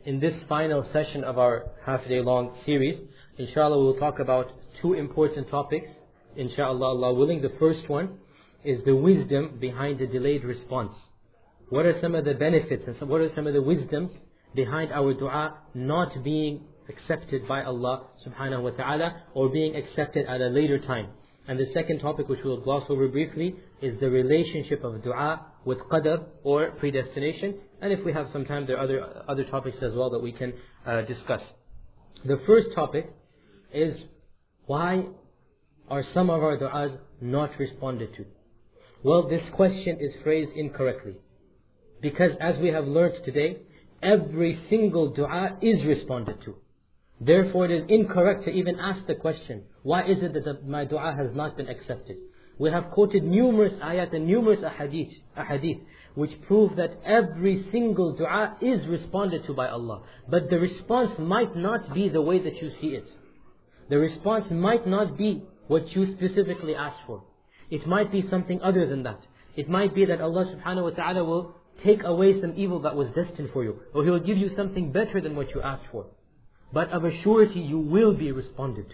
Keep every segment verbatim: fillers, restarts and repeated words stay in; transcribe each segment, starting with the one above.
in this final session of our half-day long series, inshallah, we will talk about two important topics. Inshallah, Allah willing. The first one is the wisdom behind the delayed response. What are some of the benefits and what are some of the wisdoms behind our dua not being accepted by Allah subhanahu wa ta'ala or being accepted at a later time? And the second topic, which we'll gloss over briefly, is the relationship of dua with qadar or predestination. And if we have some time, there are other, other topics as well that we can uh, discuss. The first topic is, why are some of our du'as not responded to? Well, this question is phrased incorrectly. Because as we have learnt today, every single dua is responded to. Therefore, it is incorrect to even ask the question, why is it that the, my dua has not been accepted? We have quoted numerous ayat and numerous ahadith, ahadith which prove that every single dua is responded to by Allah. But the response might not be the way that you see it. The response might not be what you specifically asked for. It might be something other than that. It might be that Allah subhanahu wa ta'ala will take away some evil that was destined for you, or He will give you something better than what you asked for. But of a surety you will be responded to.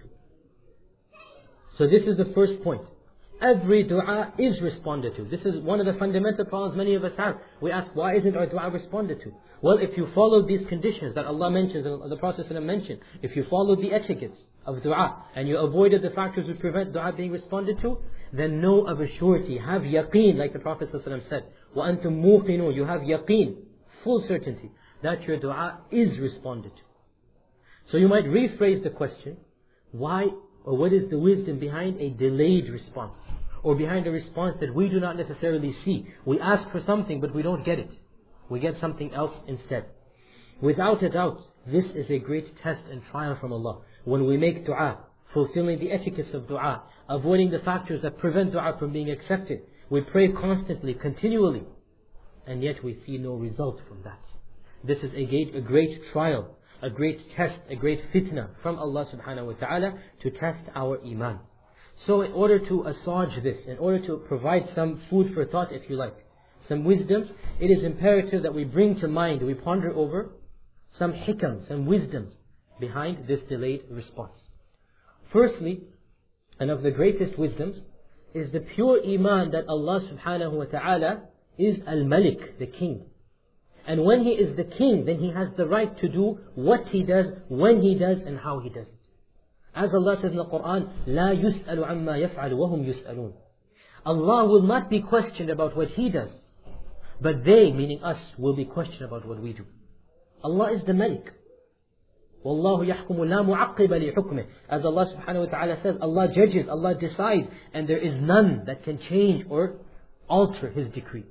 So this is the first point. Every dua is responded to. This is one of the fundamental problems many of us have. We ask, why isn't our dua responded to? Well, if you follow these conditions that Allah mentions and the Prophet ﷺ mentioned, if you followed the etiquettes of dua and you avoided the factors which prevent dua being responded to, then know of a surety, have yaqeen, like the Prophet ﷺ said, وَأَنْتُمْ مُوقِنُونَ, you have yaqeen, full certainty, that your dua is responded to. So you might rephrase the question, why or what is the wisdom behind a delayed response? Or behind a response that we do not necessarily see. We ask for something but we don't get it. We get something else instead. Without a doubt, this is a great test and trial from Allah. When we make dua, fulfilling the etiquettes of dua, avoiding the factors that prevent dua from being accepted, we pray constantly, continually, and yet we see no result from that. This is a great trial, a great test, a great fitna from Allah subhanahu wa ta'ala to test our iman. So in order to assuage this, in order to provide some food for thought, if you like, some wisdoms, it is imperative that we bring to mind, we ponder over some hikam, some wisdoms behind this delayed response. Firstly, and of the greatest wisdoms, is the pure iman that Allah subhanahu wa ta'ala is Al-Malik, the king. And when He is the king, then He has the right to do what He does, when He does, and how He does it. As Allah says in the Quran, لا يسأل عما يفعل وهم يسألون. Allah will not be questioned about what He does, but they, meaning us, will be questioned about what we do. Allah is the Malik. وَاللَّهُ يَحْكُمُ لَا مُعَقِّبَ لِحُكْمِهِ. As Allah subhanahu wa ta'ala says, Allah judges, Allah decides, and there is none that can change or alter His decree.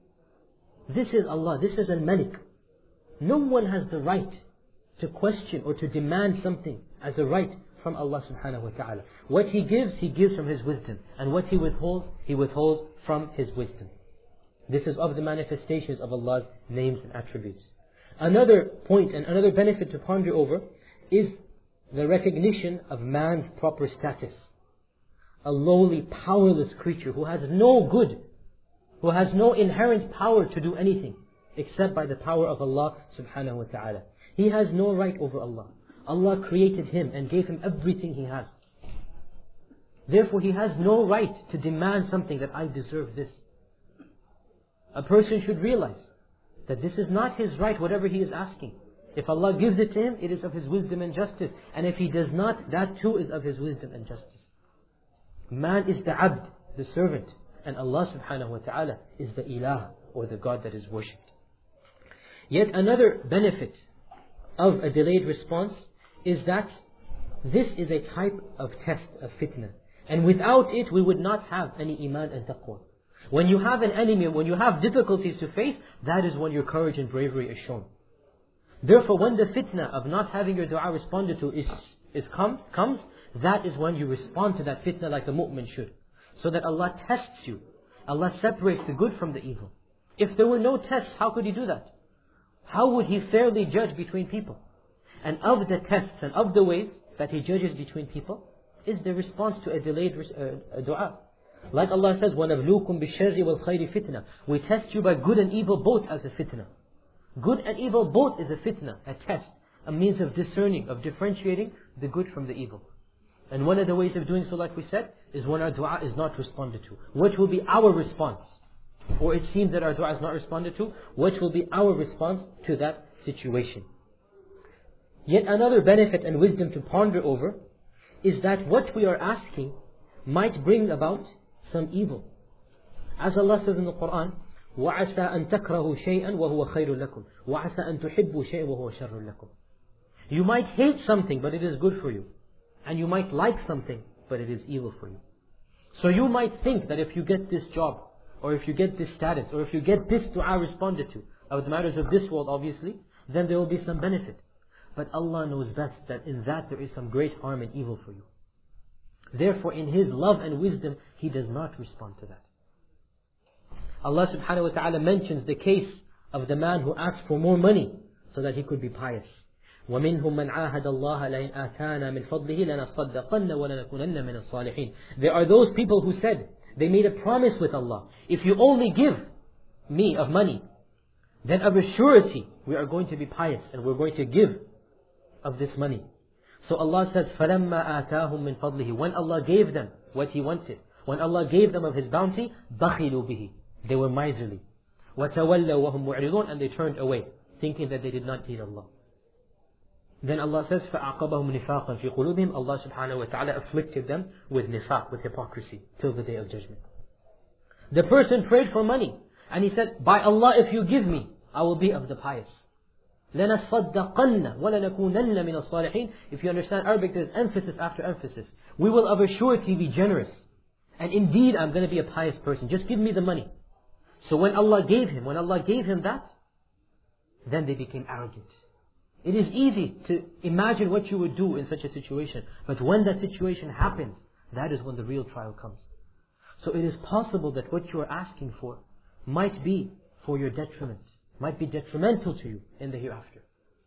This is Allah, this is Al-Malik. No one has the right to question or to demand something as a right from Allah subhanahu wa ta'ala. What He gives, He gives from His wisdom. And what He withholds, He withholds from His wisdom. This is of the manifestations of Allah's names and attributes. Another point and another benefit to ponder over is the recognition of man's proper status. A lowly, powerless creature who has no good, who has no inherent power to do anything except by the power of Allah subhanahu wa ta'ala. He has no right over Allah. Allah created him and gave him everything he has. Therefore he has no right to demand something that I deserve this. A person should realize that this is not his right, whatever he is asking. If Allah gives it to him, it is of His wisdom and justice. And if He does not, that too is of His wisdom and justice. Man is the abd, the servant. And Allah subhanahu wa ta'ala is the ilah, or the God that is worshipped. Yet another benefit of a delayed response is that this is a type of test, of fitna. And without it, we would not have any iman and taqwa. When you have an enemy, when you have difficulties to face, that is when your courage and bravery is shown. Therefore, when the fitna of not having your dua responded to is, is come, comes, that is when you respond to that fitna like a mu'min should. So that Allah tests you. Allah separates the good from the evil. If there were no tests, how could He do that? How would He fairly judge between people? And of the tests and of the ways that He judges between people is the response to a delayed uh, dua. Like Allah says, وَنَبْلُوكُمْ بِالشَّرِّ وَالْخَيْرِ فِتْنَةً. We test you by good and evil both as a fitna. Good and evil both is a fitna, a test, a means of discerning, of differentiating the good from the evil. And one of the ways of doing so, like we said, is when our dua is not responded to. What will be our response? Or it seems that our dua is not responded to. What will be our response to that situation? Yet another benefit and wisdom to ponder over is that what we are asking might bring about some evil. As Allah says in the Quran, وَعَسَىٰ أَن تَكْرَهُ شَيْئًا وَهُوَ خَيْرٌ لَكُمْ وَعَسَىٰ أَن تُحِبُّوا شَيْئًا وَهُوَ شَرٌ لَكُمْ. You might hate something, but it is good for you. And you might like something, but it is evil for you. So you might think that if you get this job, or if you get this status, or if you get this dua responded to, of the matters of this world obviously, then there will be some benefit. But Allah knows best that in that there is some great harm and evil for you. Therefore, in His love and wisdom, He does not respond to that. Allah subhanahu wa ta'ala mentions the case of the man who asked for more money so that he could be pious. وَمِنْهُمْ مَنْ عَاهَدَ اللَّهَ لَإِنْ آتَانَا مِنْ فَضْلِهِ لَنَصَدَّقَنَّ وَلَنَكُونَنَّ مِنَ الصَّالِحِينَ. There are those people who said, they made a promise with Allah, if you only give me of money, then of a surety we are going to be pious and we're going to give of this money. So Allah says, فَلَمَّا آتَاهُمْ مِنْ فَضْلِهِ. When Allah gave them what He wanted, when Allah gave them of His bounty, بَخِلُوا بِهِ. They were miserly. وَتَوَلَّوا وَهُمْ مُعْرِضُونَ. And they turned away, thinking that they did not need Allah. Then Allah says, فَأَعْقَبَهُمْ نِفَاقًا فِي قُلُوبِهِمْ. Allah subhanahu wa ta'ala afflicted them with nifaq, with hypocrisy, till the day of judgment. The person prayed for money, and he said, by Allah, if you give me, I will be of the pious. لَنَصَدَّقَنَّ وَلَنَكُونَنَّ مِنَ الصَّالِحِينَ. If you understand Arabic, there's emphasis after emphasis. We will of a surety be generous. And indeed, I'm going to be a pious person. Just give me the money. So when Allah gave him, when Allah gave him that, then they became arrogant. It is easy to imagine what you would do in such a situation. But when that situation happens, that is when the real trial comes. So it is possible that what you are asking for might be for your detriment, might be detrimental to you in the hereafter.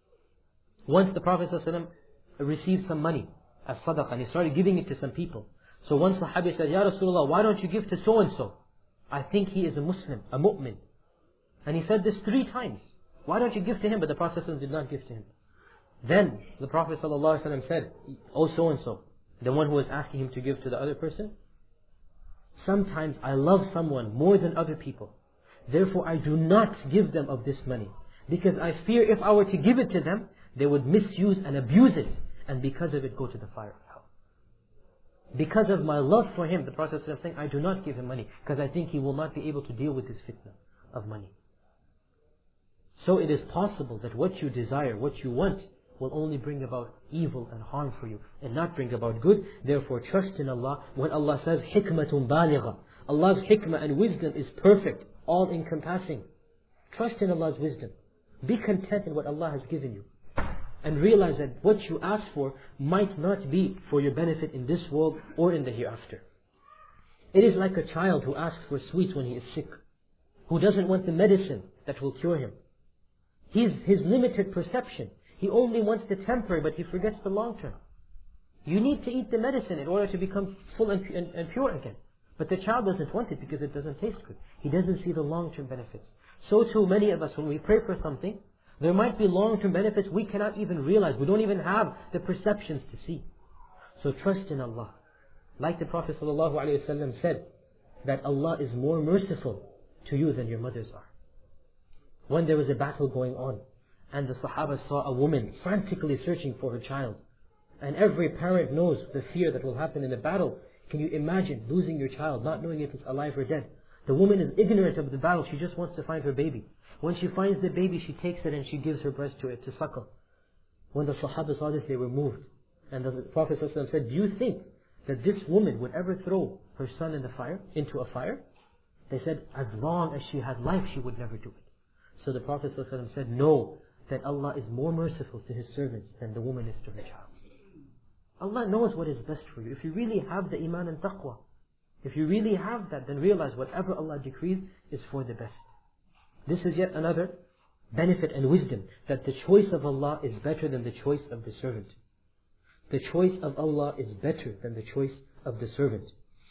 Once the Prophet ﷺ received some money as sadaqah, and he started giving it to some people. So one Sahabi said, Ya Rasulullah, why don't you give to so-and-so? I think he is a Muslim, a mu'min. And he said this three times. Why don't you give to him? But the Prophet ﷺ did not give to him. Then the Prophet ﷺ said, oh so-and-so, the one who was asking him to give to the other person, sometimes I love someone more than other people. Therefore I do not give them of this money. Because I fear if I were to give it to them, they would misuse and abuse it. And because of it go to the fire of hell. Because of my love for him, the Prophet ﷺ saying, I do not give him money. Because I think he will not be able to deal with this fitna of money. So it is possible that what you desire, what you want, will only bring about evil and harm for you, and not bring about good. Therefore trust in Allah. When Allah says, hikmatun baligha, Allah's hikmah and wisdom is perfect, all encompassing. Trust in Allah's wisdom. Be content in what Allah has given you. And realize that what you ask for might not be for your benefit in this world or in the hereafter. It is like a child who asks for sweets when he is sick, who doesn't want the medicine that will cure him. His, his limited perception, he only wants the temporary, but he forgets the long term. You need to eat the medicine in order to become full and, and, and pure again. But the child doesn't want it because it doesn't taste good. He doesn't see the long-term benefits. So too many of us, when we pray for something, there might be long-term benefits we cannot even realize. We don't even have the perceptions to see. So trust in Allah. Like the Prophet ﷺ said, that Allah is more merciful to you than your mothers are. When there was a battle going on, and the Sahaba saw a woman frantically searching for her child, and every parent knows the fear that will happen in a battle. Can you imagine losing your child, not knowing if it's alive or dead? The woman is ignorant of the battle. She just wants to find her baby. When she finds the baby, she takes it and she gives her breast to it to suckle. When the Sahaba saw this, they were moved. And the Prophet ﷺ said, do you think that this woman would ever throw her son in the fire, into a fire? They said, as long as she had life, she would never do it. So the Prophet ﷺ said, no, that Allah is more merciful to His servants than the woman is to her child. Allah knows what is best for you. If you really have the iman and taqwa, if you really have that, then realize whatever Allah decrees is for the best. This is yet another benefit and wisdom, that the choice of Allah is better than the choice of the servant. The choice of Allah is better than the choice of the servant.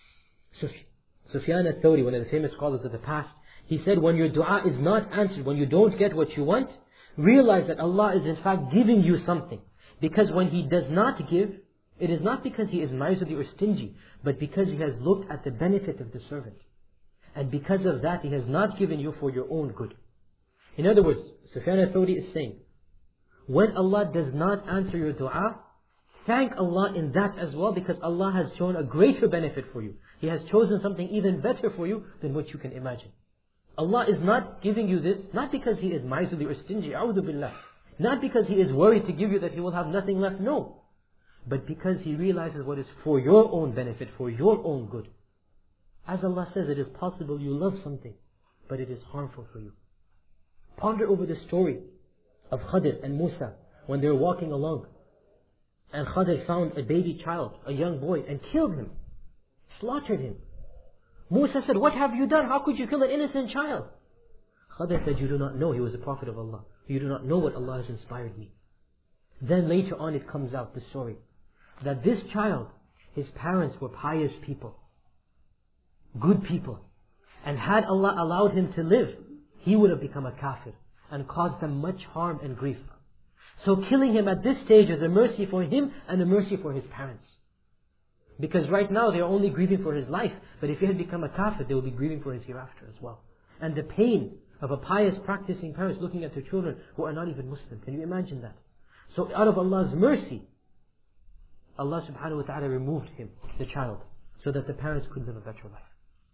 Sufyan al-Thawri, one of the famous scholars of the past, he said, when your dua is not answered, when you don't get what you want, Realize that Allah is in fact giving you something. Because when He does not give, it is not because He is miserly or stingy, but because He has looked at the benefit of the servant. And because of that, He has not given you for your own good. In other words, Sufyan al-Thawri is saying, when Allah does not answer your dua, thank Allah in that as well, because Allah has shown a greater benefit for you. He has chosen something even better for you than what you can imagine. Allah is not giving you this, not because He is miserly or stingy, a'udhu billah. Not because He is worried to give you that He will have nothing left, no. But because He realizes what is for your own benefit, for your own good. As Allah says, it is possible you love something, but it is harmful for you. Ponder over the story of Khadir and Musa when they were walking along. And Khadir found a baby child, a young boy, and killed him. Slaughtered him. Musa said, what have you done? How could you kill an innocent child? Khadir said, you do not know he was a prophet of Allah. You do not know what Allah has inspired me. Then later on it comes out, the story, that this child, his parents were pious people. Good people. And had Allah allowed him to live, he would have become a kafir and caused them much harm and grief. So killing him at this stage is a mercy for him and a mercy for his parents. Because right now they are only grieving for his life, but if he had become a kafir, they will be grieving for his hereafter as well. And the pain of a pious practicing parents looking at their children who are not even Muslim. Can you imagine that? So out of Allah's mercy, Allah subhanahu wa ta'ala removed him, the child, so that the parents could live a better life.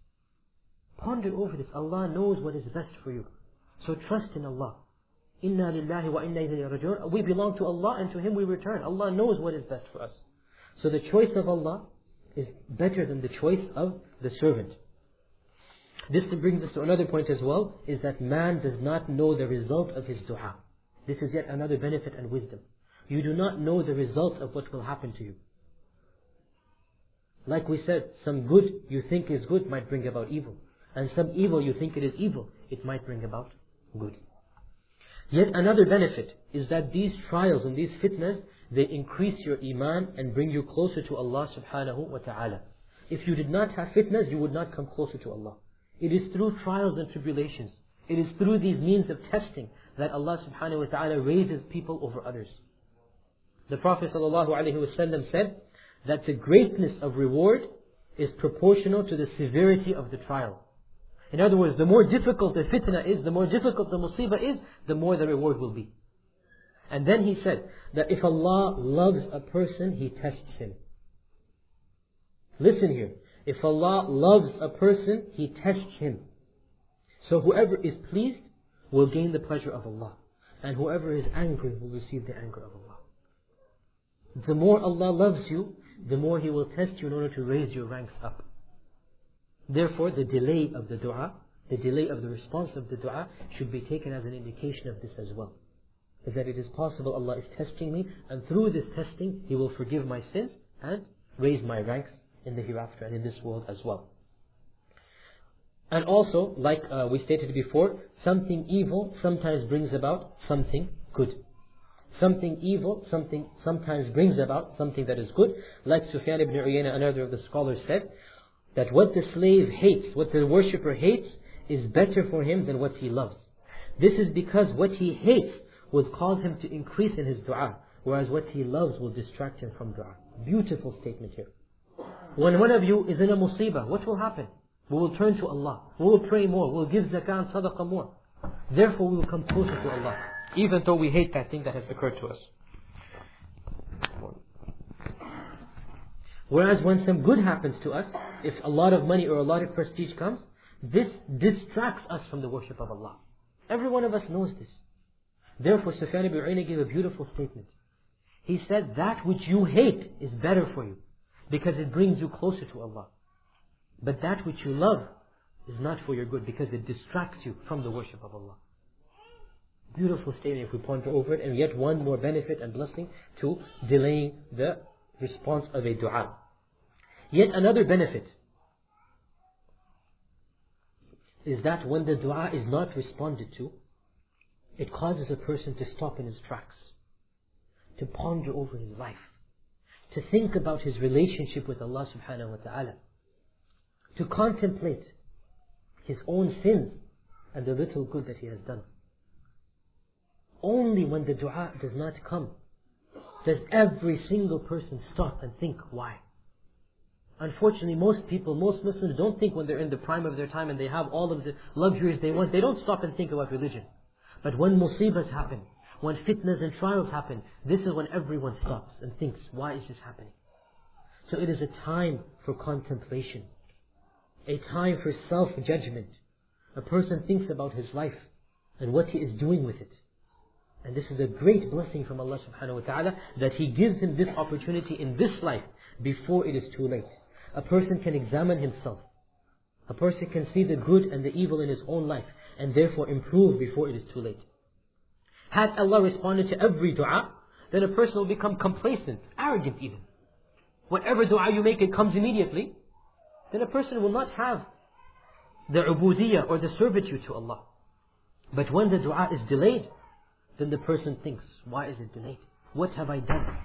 Ponder over this. Allah knows what is best for you. So trust in Allah. Inna lillahi wa inna ilayhi raji'un. We belong to Allah and to Him we return. Allah knows what is best for us. So the choice of Allah is better than the choice of the servant. This brings us to another point as well, is that man does not know the result of his dua. This is yet another benefit and wisdom. You do not know the result of what will happen to you. Like we said, some good you think is good might bring about evil. And some evil you think it is evil, it might bring about good. Yet another benefit is that these trials and these fitnas, they increase your iman and bring you closer to Allah subhanahu wa ta'ala. If you did not have fitnas, you would not come closer to Allah. It is through trials and tribulations, it is through these means of testing that Allah subhanahu wa ta'ala raises people over others. The Prophet sallallahu alaihi wasallam said that the greatness of reward is proportional to the severity of the trial. In other words, the more difficult the fitna is, the more difficult the musibah is, the more the reward will be. And then he said that if Allah loves a person, He tests him. Listen here. If Allah loves a person, He tests him. So whoever is pleased will gain the pleasure of Allah. And whoever is angry will receive the anger of Allah. The more Allah loves you, the more He will test you in order to raise your ranks up. Therefore, the delay of the dua, the delay of the response of the dua should be taken as an indication of this as well. Is that it is possible Allah is testing me, and through this testing He will forgive my sins and raise my ranks in the hereafter and in this world as well. And also, like uh, we stated before, something evil sometimes brings about something good. Something evil something sometimes brings about something that is good. Like Sufyan ibn Uyayna, another of the scholars, said that what the slave hates, what the worshipper hates, is better for him than what he loves. This is because what he hates would cause him to increase in his dua, whereas what he loves will distract him from dua. Beautiful statement here. When one of you is in a musibah, what will happen? We will turn to Allah. We will pray more. We will give zakah and sadaqah more. Therefore we will come closer to Allah, even though we hate that thing that has occurred to us. Whereas when some good happens to us, if a lot of money or a lot of prestige comes, this distracts us from the worship of Allah. Every one of us knows this. Therefore, Sufyan ibn Uyayna gave a beautiful statement. He said, that which you hate is better for you, because it brings you closer to Allah. But that which you love is not for your good, because it distracts you from the worship of Allah. Beautiful statement if we ponder over it, and yet one more benefit and blessing to delaying the response of a dua. Yet another benefit is that when the dua is not responded to, it causes a person to stop in his tracks, to ponder over his life, to think about his relationship with Allah subhanahu wa ta'ala, to contemplate his own sins and the little good that he has done. only when the dua does not come does every single person stop and think, why? Unfortunately, most people, most Muslims don't think when they're in the prime of their time and they have all of the luxuries they want, they don't stop and think about religion. But when musibahs happen, when fitnas and trials happen, this is when everyone stops and thinks, why is this happening? So it is a time for contemplation, a time for self-judgment. A person thinks about his life and what he is doing with it. And this is a great blessing from Allah subhanahu wa ta'ala, that He gives him this opportunity in this life before it is too late. A person can examine himself. A person can see the good and the evil in his own life and therefore improve before it is too late. Had Allah responded to every dua, then a person will become complacent, arrogant even. Whatever dua you make, it comes immediately. Then a person will not have the ubudiyyah or the servitude to Allah. But when the dua is delayed, then the person thinks, why is it delayed? What have I done?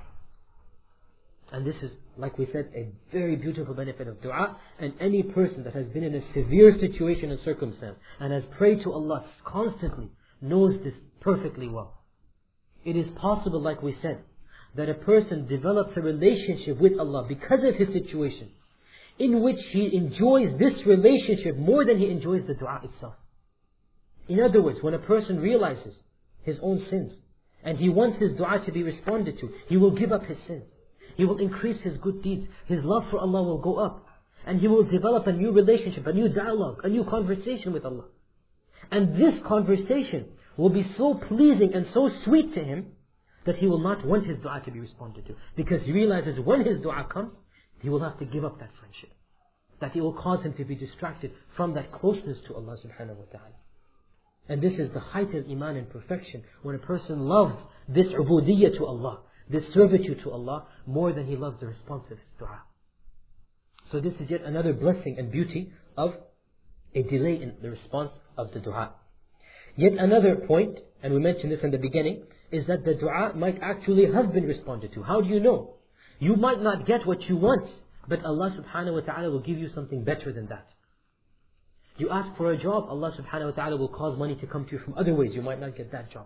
And this is, like we said, a very beautiful benefit of dua. And any person that has been in a severe situation and circumstance and has prayed to Allah constantly knows this perfectly well. It is possible, like we said, that a person develops a relationship with Allah because of his situation, in which he enjoys this relationship more than he enjoys the dua itself. In other words, when a person realizes his own sins and he wants his dua to be responded to, he will give up his sins. He will increase his good deeds. His love for Allah will go up. And he will develop a new relationship, a new dialogue, a new conversation with Allah. And this conversation will be so pleasing and so sweet to him that he will not want his dua to be responded to. Because he realizes when his dua comes, he will have to give up that friendship. That it will cause him to be distracted from that closeness to Allah subhanahu wa ta'ala. And this is the height of iman and perfection, when a person loves this ubudiyyah to Allah, this servitude to Allah, more than he loves the response of his dua. So this is yet another blessing and beauty of a delay in the response of the dua. Yet another point, and we mentioned this in the beginning, is that the dua might actually have been responded to. How do you know? You might not get what you want, but Allah subhanahu wa ta'ala will give you something better than that. You ask for a job, Allah subhanahu wa ta'ala will cause money to come to you from other ways. You might not get that job.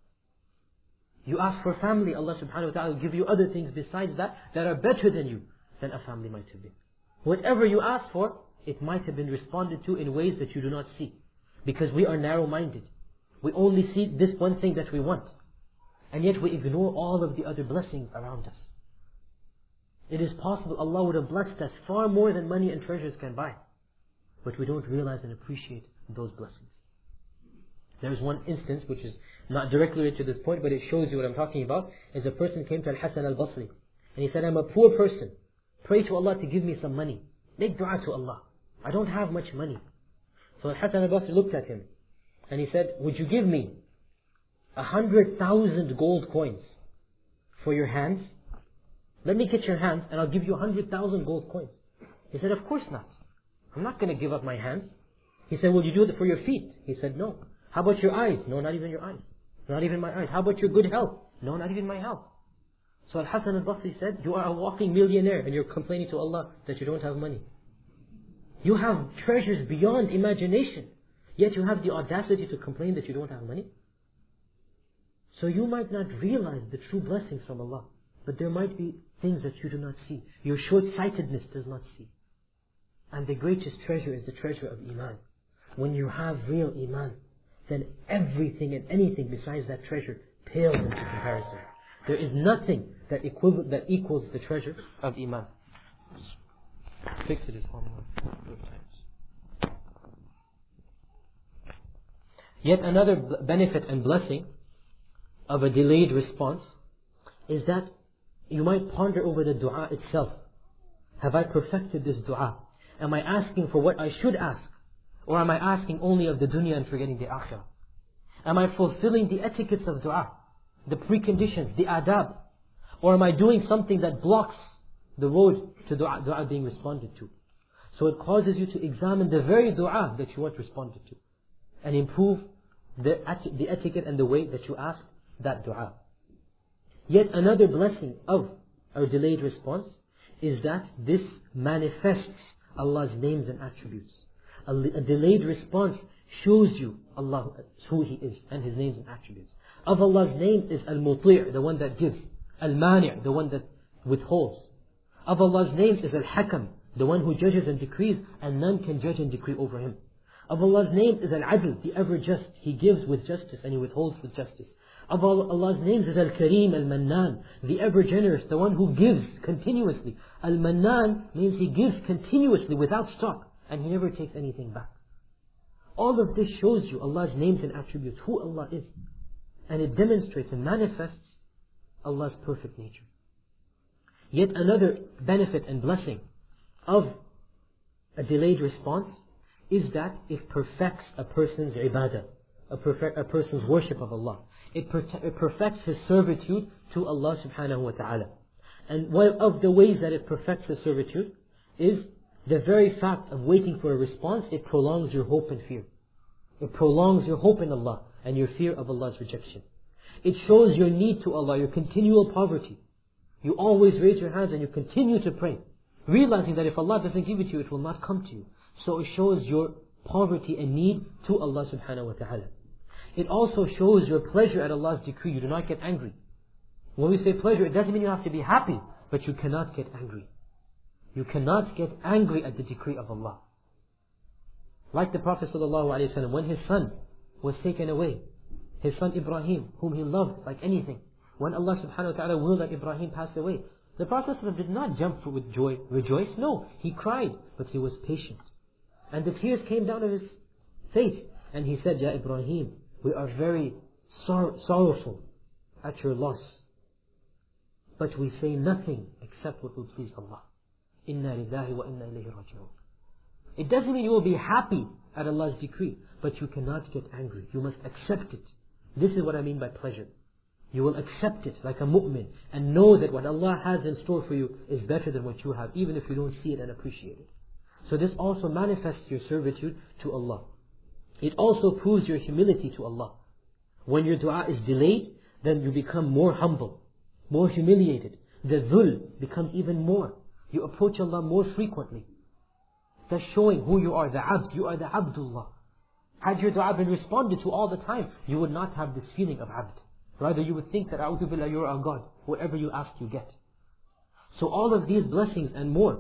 You ask for family, Allah subhanahu wa ta'ala will give you other things besides that, that are better than you, than a family might have been. Whatever you ask for, it might have been responded to in ways that you do not see. Because we are narrow-minded. We only see this one thing that we want. And yet we ignore all of the other blessings around us. It is possible Allah would have blessed us far more than money and treasures can buy. But we don't realize and appreciate those blessings. There is one instance which is not directly related to this point, but it shows you what I'm talking about. Is a person came to Al-Hasan al-Basri and he said, I'm a poor person. Pray to Allah to give me some money. Make dua to Allah. I don't have much money. So Al-Hasan al-Basri looked at him and he said, would you give me a hundred thousand gold coins for your hands? Let me get your hands and I'll give you a hundred thousand gold coins. He said, of course not. I'm not going to give up my hands. He said, will you do it for your feet? He said, no. How about your eyes? No, not even your eyes. Not even my eyes. How about your good health? No, not even my health. So Al-Hasan al-Basri said, you are a walking millionaire and you're complaining to Allah that you don't have money. You have treasures beyond imagination, yet you have the audacity to complain that you don't have money. So you might not realize the true blessings from Allah, but there might be things that you do not see. Your short-sightedness does not see. And the greatest treasure is the treasure of Iman. When you have real Iman, then everything and anything besides that treasure pales into comparison. There is nothing that, equiv- that equals the treasure of Iman. Fix it as one more times. Yet another b- benefit and blessing of a delayed response is that you might ponder over the dua itself. Have I perfected this dua? Am I asking for what I should ask? Or am I asking only of the dunya and forgetting the akhirah? Am I fulfilling the etiquettes of dua? The preconditions, the adab? Or am I doing something that blocks the road to dua, dua being responded to? So it causes you to examine the very dua that you want responded to. And improve the, the etiquette and the way that you ask that dua. Yet another blessing of our delayed response is that this manifests Allah's names and attributes. A, a delayed response shows you Allah, who He is and His names and attributes. Of Allah's names is Al-Muti', the one that gives. Al-Mani', the one that withholds. Of Allah's names is Al-Hakam, the one who judges and decrees, and none can judge and decree over him. Of Allah's names is Al-Adl, the ever just. He gives with justice and He withholds with justice. Of Allah's names is Al-Kareem, Al-Mannan, the ever generous, the one who gives continuously. Al-Mannan means He gives continuously without stop, and He never takes anything back. All of this shows you Allah's names and attributes, who Allah is. And it demonstrates and manifests Allah's perfect nature. Yet another benefit and blessing of a delayed response is that it perfects a person's ibadah, a, perfect, a person's worship of Allah. It, per it perfects his servitude to Allah subhanahu wa ta'ala. And one of the ways that it perfects his servitude is the very fact of waiting for a response. It prolongs your hope and fear. It prolongs your hope in Allah and your fear of Allah's rejection. It shows your need to Allah, your continual poverty. You always raise your hands and you continue to pray, realizing that if Allah doesn't give it to you, it will not come to you. So it shows your poverty and need to Allah subhanahu wa ta'ala. It also shows your pleasure at Allah's decree. You do not get angry. When we say pleasure, it doesn't mean you have to be happy, but you cannot get angry. You cannot get angry at the decree of Allah. Like the Prophet ﷺ, when his son was taken away, his son Ibrahim, whom he loved like anything, when Allah subhanahu wa ta'ala willed that Ibrahim pass away, the Prophet ﷺ did not jump with joy, rejoice. No, he cried, but he was patient. And the tears came down on his face. And he said, Ya Ibrahim, we are very sor sorrowful at your loss. But we say nothing except what will please Allah. Inna lillahi wa inna ilayhi raji'un. It doesn't mean you will be happy at Allah's decree, but you cannot get angry. You must accept it. This is what I mean by pleasure. You will accept it like a mu'min and know that what Allah has in store for you is better than what you have, even if you don't see it and appreciate it. So this also manifests your servitude to Allah. It also proves your humility to Allah. When your dua is delayed, then you become more humble, more humiliated. The dhul becomes even more. You approach Allah more frequently. That's showing who you are, the abd. You are the abdullah. Had your dua been responded to all the time, you would not have this feeling of abd. Rather, you would think that, A'udhu billah, you are a God. Whatever you ask, you get. So all of these blessings and more.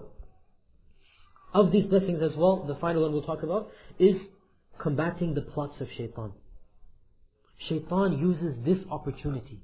Of these blessings as well, the final one we'll talk about is combating the plots of shaitan. Shaitan uses this opportunity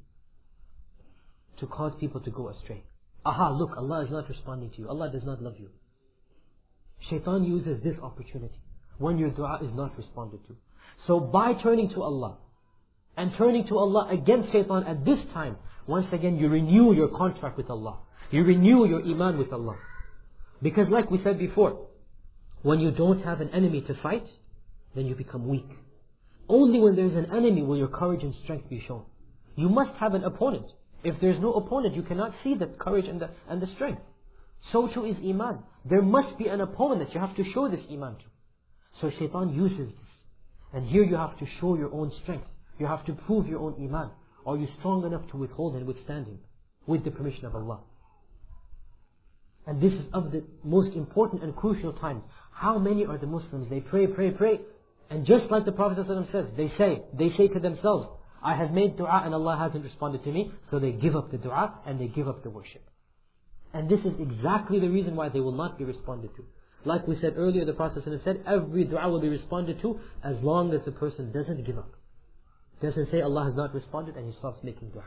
to cause people to go astray. Aha, look, Allah is not responding to you. Allah does not love you. Shaitan uses this opportunity when your dua is not responded to. So by turning to Allah and turning to Allah against shaitan at this time, once again you renew your contract with Allah. You renew your iman with Allah. Because like we said before, when you don't have an enemy to fight, then you become weak. Only when there is an enemy will your courage and strength be shown. You must have an opponent. If there is no opponent, you cannot see the courage and the, and the strength. So too is iman. There must be an opponent that you have to show this iman to. So shaitan uses this. And here you have to show your own strength. You have to prove your own iman. Are you strong enough to withhold and withstand him with the permission of Allah? And this is of the most important and crucial times. How many are the Muslims? They pray, pray, pray. And just like the Prophet ﷺ says, they say, they say to themselves, I have made dua and Allah hasn't responded to me. So they give up the dua and they give up the worship. And this is exactly the reason why they will not be responded to. Like we said earlier, the Prophet ﷺ said, every dua will be responded to as long as the person doesn't give up. Doesn't say Allah has not responded and he stops making dua.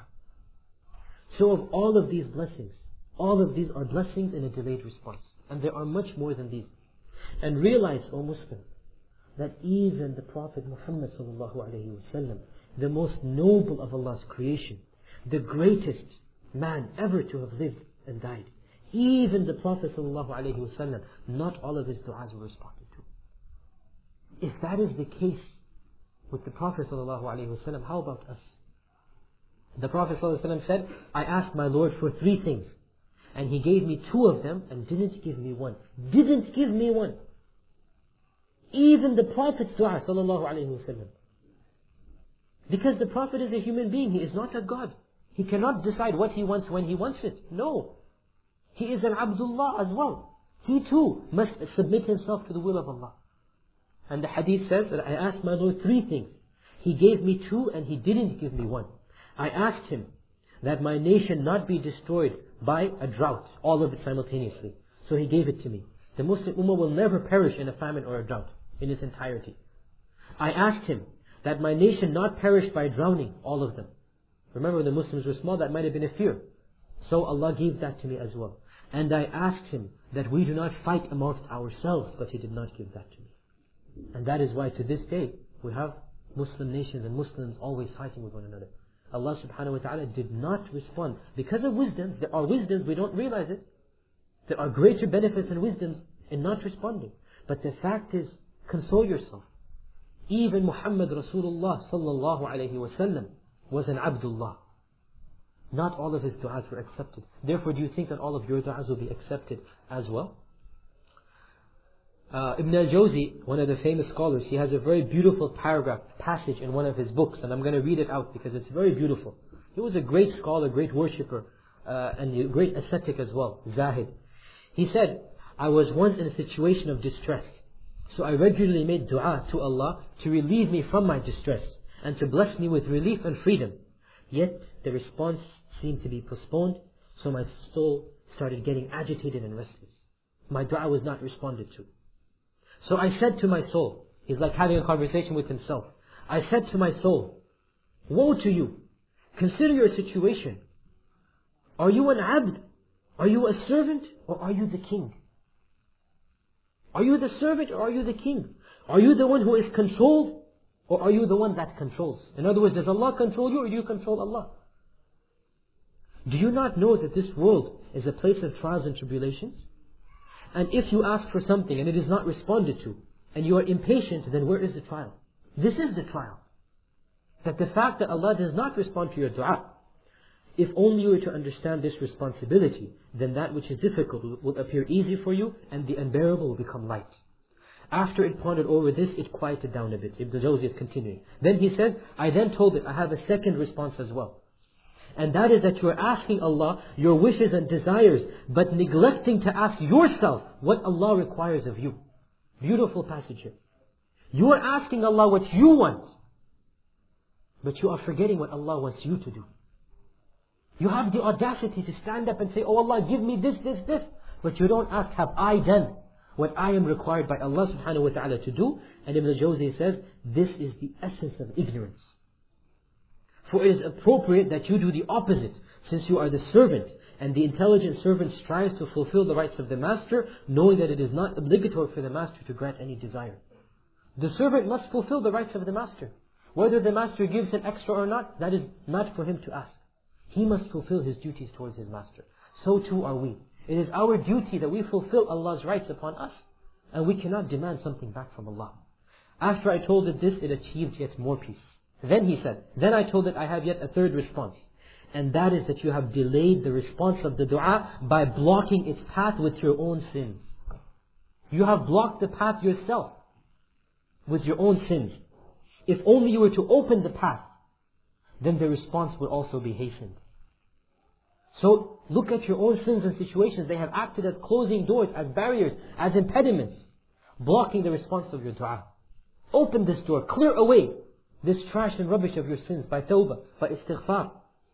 So of all of these blessings, all of these are blessings in a delayed response. And there are much more than these. And realize, O Muslim, that even the Prophet Muhammad sallallahu alaihi wasallam, the most noble of Allah's creation, the greatest man ever to have lived and died, even the Prophet sallallahu alaihi wasallam, not all of his du'as were responded to. If that is the case with the Prophet sallallahu alaihi wasallam, how about us? The Prophet sallallahu alaihi wasallam said, I asked my Lord for three things. And He gave me two of them and didn't give me one. Didn't give me one. Even the Prophet's dua, sallallahu alayhi wa sallam. Because the Prophet is a human being. He is not a God. He cannot decide what he wants when he wants it. No. He is an Abdullah as well. He too must submit himself to the will of Allah. And the hadith says that I asked my Lord three things. He gave me two and He didn't give me one. I asked him that my nation not be destroyed by a drought, all of it simultaneously. So he gave it to me. The Muslim Ummah will never perish in a famine or a drought in its entirety. I asked him that my nation not perish by drowning, all of them. Remember, the Muslims were small, that might have been a fear. So Allah gave that to me as well. And I asked him that we do not fight amongst ourselves, but he did not give that to me. And that is why to this day, we have Muslim nations and Muslims always fighting with one another. Allah subhanahu wa ta'ala did not respond. Because of wisdoms, there are wisdoms, we don't realize it. There are greater benefits and wisdoms in not responding. But the fact is, console yourself. Even Muhammad Rasulullah sallallahu alayhi wa sallam was an Abdullah. Not all of his du'as were accepted. Therefore, do you think that all of your du'as will be accepted as well? Uh, Ibn al-Jawzi, one of the famous scholars, he has a very beautiful paragraph, passage in one of his books, and I'm going to read it out because it's very beautiful. He was a great scholar, great worshipper, uh, and a great ascetic as well, Zahid. He said, I was once in a situation of distress, so I regularly made dua to Allah to relieve me from my distress and to bless me with relief and freedom. Yet the response seemed to be postponed, so my soul started getting agitated and restless. My dua was not responded to. So I said to my soul, he's like having a conversation with himself. I said to my soul, woe to you! Consider your situation. Are you an abd? Are you a servant? Or are you the king? Are you the servant or are you the king? Are you the one who is controlled? Or are you the one that controls? In other words, does Allah control you or do you control Allah? Do you not know that this world is a place of trials and tribulations? And if you ask for something and it is not responded to, and you are impatient, then where is the trial? This is the trial. That the fact that Allah does not respond to your dua, if only you were to understand this responsibility, then that which is difficult will appear easy for you, and the unbearable will become light. After it pondered over this, it quieted down a bit. Ibn Jawzi is continuing. Then he said, I then told it, I have a second response as well. And that is that you are asking Allah your wishes and desires, but neglecting to ask yourself what Allah requires of you. Beautiful passage here. You are asking Allah what you want, but you are forgetting what Allah wants you to do. You have the audacity to stand up and say, oh Allah, give me this, this, this. But you don't ask, have I done what I am required by Allah subhanahu wa ta'ala to do? And Ibn al-Jawzi says, this is the essence of ignorance. For it is appropriate that you do the opposite, since you are the servant, and the intelligent servant strives to fulfill the rights of the master, knowing that it is not obligatory for the master to grant any desire. The servant must fulfill the rights of the master. Whether the master gives him extra or not, that is not for him to ask. He must fulfill his duties towards his master. So too are we. It is our duty that we fulfill Allah's rights upon us, and we cannot demand something back from Allah. After I told it this, it achieved yet more peace. Then he said, then I told it I have yet a third response. And that is that you have delayed the response of the dua by blocking its path with your own sins. You have blocked the path yourself with your own sins. If only you were to open the path, then the response would also be hastened. So look at your own sins and situations. They have acted as closing doors, as barriers, as impediments, blocking the response of your dua. Open this door, clear away this trash and rubbish of your sins by tawbah, by istighfar.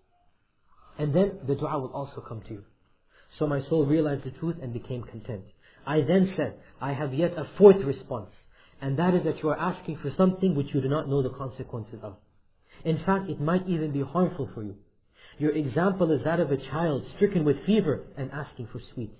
And then the dua will also come to you. So my soul realized the truth and became content. I then said, I have yet a fourth response. And that is that you are asking for something which you do not know the consequences of. In fact, it might even be harmful for you. Your example is that of a child stricken with fever and asking for sweets.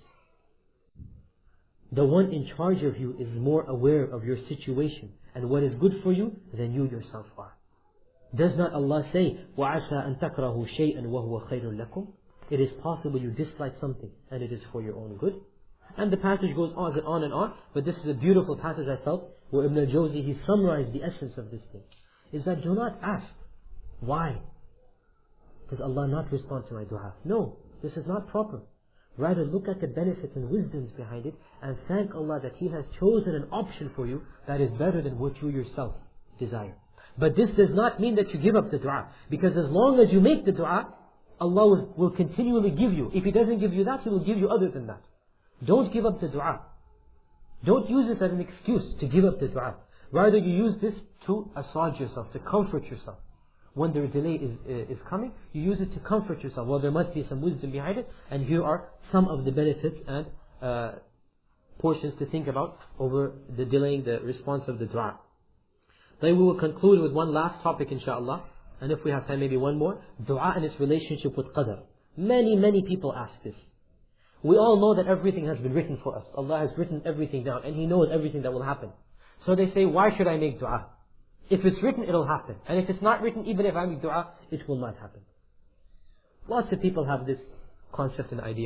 The one in charge of you is more aware of your situation and what is good for you than you yourself are. Does not Allah say, وَعَسَىٰ أَن تَكْرَهُ شَيْئًا وَهُوَ خَيْرٌ لَكُمْ? It is possible you dislike something and it is for your own good. And the passage goes on and on and on, but this is a beautiful passage I felt, where Ibn al-Jawzi, he summarized the essence of this thing. Is that do not ask, why does Allah not respond to my dua? No, this is not proper. Rather, look at the benefits and wisdoms behind it and thank Allah that He has chosen an option for you that is better than what you yourself desire. But this does not mean that you give up the dua, because as long as you make the dua, Allah will, will continually give you. If He doesn't give you that, He will give you other than that. Don't give up the dua. Don't use this as an excuse to give up the dua. Rather, you use this to assuage yourself, to comfort yourself. when the delay is, uh, is coming, you use it to comfort yourself. Well, there must be some wisdom behind it, and here are some of the benefits and uh, portions to think about over the delaying the response of the dua. Then we will conclude with one last topic, inshaAllah, and if we have time, maybe one more. Dua and its relationship with qadr. Many, many people ask this. We all know that everything has been written for us. Allah has written everything down, and He knows everything that will happen. So they say, why should I make dua? If it's written, it'll happen. And if it's not written, even if I make dua, it will not happen. Lots of people have this concept and idea.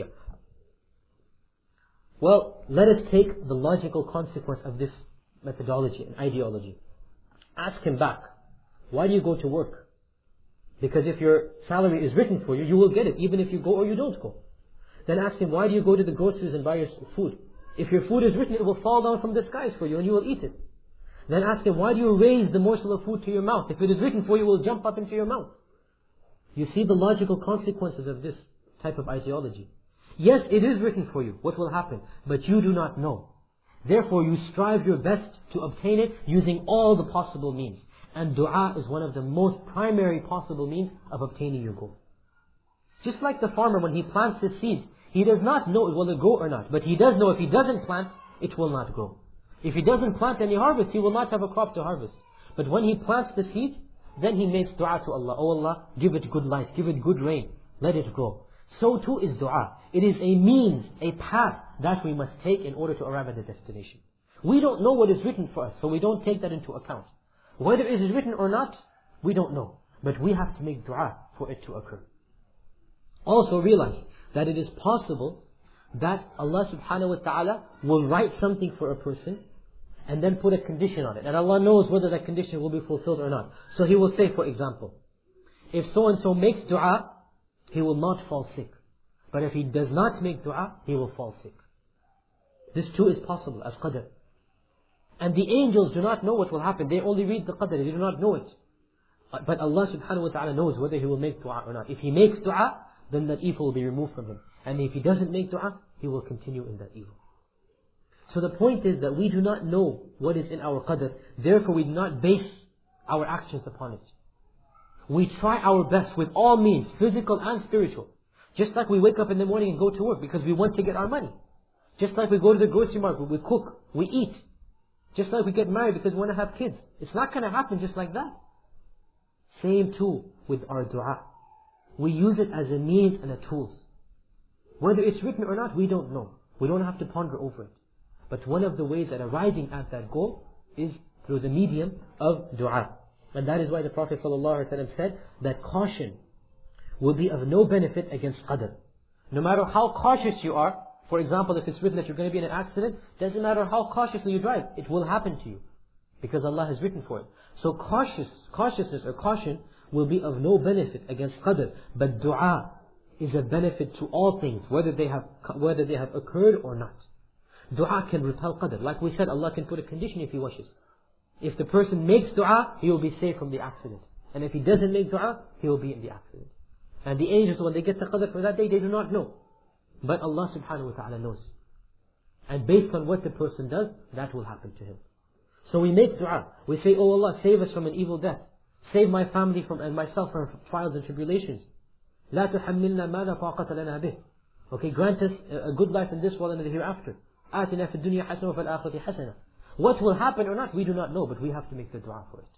Well, let us take the logical consequence of this methodology and ideology. Ask him back, why do you go to work? Because if your salary is written for you, you will get it, even if you go or you don't go. Then ask him, why do you go to the groceries and buy your food? If your food is written, it will fall down from the skies for you and you will eat it. Then ask him, why do you raise the morsel of food to your mouth? If it is written for you, it will jump up into your mouth. You see the logical consequences of this type of ideology. Yes, it is written for you what will happen, but you do not know. Therefore, you strive your best to obtain it using all the possible means. And dua is one of the most primary possible means of obtaining your goal. Just like the farmer, when he plants his seeds, he does not know will it grow or not. But he does know if he doesn't plant, it will not grow. If he doesn't plant any harvest, he will not have a crop to harvest. But when he plants the seed, then he makes dua to Allah. Oh Allah, give it good light, give it good rain, let it grow. So too is dua. It is a means, a path that we must take in order to arrive at the destination. We don't know what is written for us, so we don't take that into account. Whether it is written or not, we don't know. But we have to make dua for it to occur. Also realize that it is possible that Allah subhanahu wa ta'ala will write something for a person and then put a condition on it. And Allah knows whether that condition will be fulfilled or not. So He will say, for example, if so-and-so makes dua, he will not fall sick. But if he does not make dua, he will fall sick. This too is possible as qadr. And the angels do not know what will happen. They only read the qadr, they do not know it. But Allah subhanahu wa ta'ala knows whether he will make dua or not. If he makes dua, then that evil will be removed from him. And if he doesn't make dua, he will continue in that evil. So the point is that we do not know what is in our qadr. Therefore we do not base our actions upon it. We try our best with all means, physical and spiritual. Just like we wake up in the morning and go to work because we want to get our money. Just like we go to the grocery market, we cook, we eat. Just like we get married because we want to have kids. It's not going to happen just like that. Same too with our dua. We use it as a means and a tool. Whether it's written or not, we don't know. We don't have to ponder over it. But one of the ways that arriving at that goal is through the medium of dua. And that is why the Prophet ﷺ said that caution will be of no benefit against qadr. No matter how cautious you are, for example, if it's written that you're going to be in an accident, doesn't matter how cautiously you drive, it will happen to you. Because Allah has written for it. So cautious, cautiousness or caution will be of no benefit against qadr. But dua is a benefit to all things, whether they have, whether they have occurred or not. Dua can repel qadr. Like we said, Allah can put a condition if He wishes. If the person makes dua, he will be saved from the accident. And if he doesn't make dua, he will be in the accident. And the angels, when they get the qadr for that day, they do not know. But Allah subhanahu wa ta'ala knows. And based on what the person does, that will happen to him. So we make dua. We say, oh Allah, save us from an evil death. Save my family from and myself from trials and tribulations. لا تحملنا ما لا طاقة لنا به. Okay, grant us a good life in this world and in the hereafter. آتنا في الدنيا حسنة وفي الآخرة حسنة. What will happen or not, we do not know, but we have to make the dua for it.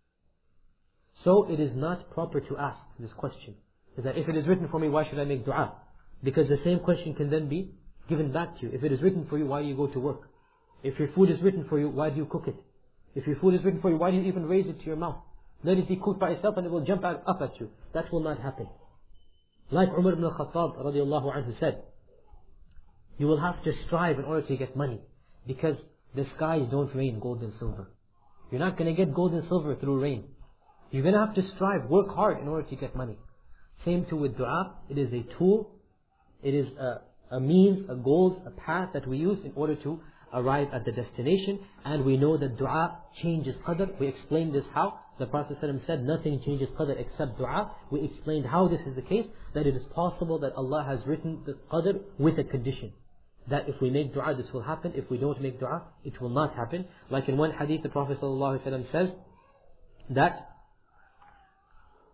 So it is not proper to ask this question. Is that if it is written for me, why should I make dua? Because the same question can then be given back to you. If it is written for you, why do you go to work? If your food is written for you, why do you cook it? If your food is written for you, why do you even raise it to your mouth? Let it be cooked by itself and it will jump out, up at you. That will not happen. Like Umar ibn al-Khattab radiallahu anhu said, you will have to strive in order to get money. Because the skies don't rain gold and silver. You're not going to get gold and silver through rain. You're going to have to strive, work hard in order to get money. Same too with dua. It is a tool. It is a, a means, a goal, a path that we use in order to arrive at the destination. And we know that dua changes qadr. We explained this how. The Prophet ﷺ said nothing changes qadr except dua. We explained how this is the case. That it is possible that Allah has written the qadr with a condition. That if we make dua, this will happen. If we don't make dua, it will not happen. Like in one hadith, the Prophet ﷺ says that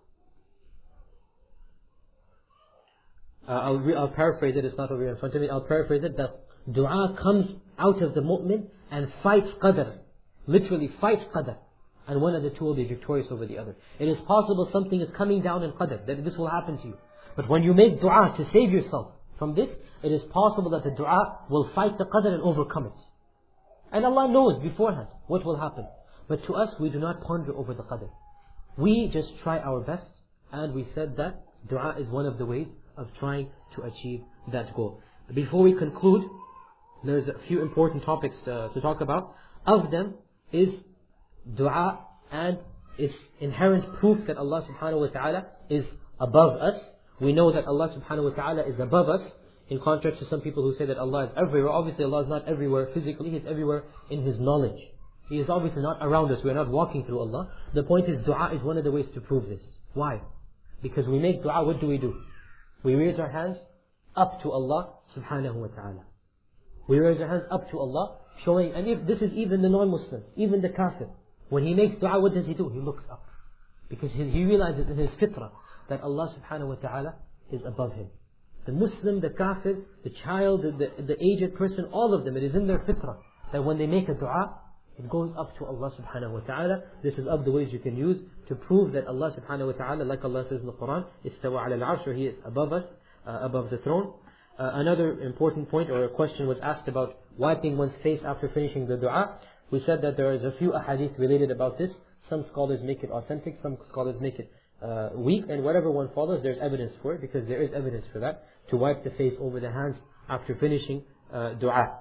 uh, I'll, re- I'll paraphrase it, it's not over here in front of me, I'll paraphrase it, that dua comes out of the mu'min and fights qadr. Literally fights qadr. And one of the two will be victorious over the other. It is possible something is coming down in qadr, that this will happen to you. But when you make dua to save yourself from this, it is possible that the dua will fight the qadr and overcome it. And Allah knows beforehand what will happen. But to us, we do not ponder over the qadr. We just try our best, and we said that dua is one of the ways of trying to achieve that goal. Before we conclude, there's a few important topics uh, to talk about. Of them is dua and its inherent proof that Allah subhanahu wa ta'ala is above us. We know that Allah subhanahu wa ta'ala is above us, in contrast to some people who say that Allah is everywhere. Obviously Allah is not everywhere physically, He is everywhere in His knowledge. He is obviously not around us, we are not walking through Allah. The point is, dua is one of the ways to prove this. Why? Because we make dua, what do we do? We raise our hands up to Allah subhanahu wa ta'ala. We raise our hands up to Allah, showing, and if this is even the non-Muslim, even the kafir, when he makes dua, what does he do? He looks up. Because he, he realizes in his fitrah that Allah subhanahu wa ta'ala is above him. The Muslim, the kafir, the child, the, the, the aged person, all of them, it is in their fitrah that when they make a dua, it goes up to Allah subhanahu wa ta'ala. This is of the ways you can use to prove that Allah subhanahu wa ta'ala, like Allah says in the Quran, istawa ala al-arsh, or He is above us, uh, above the throne. Uh, another important point, or a question was asked about wiping one's face after finishing the dua. We said that there is a few ahadith related about this. Some scholars make it authentic, some scholars make it uh, weak, and whatever one follows, there's evidence for it, because there is evidence for that, to wipe the face over the hands after finishing uh, dua.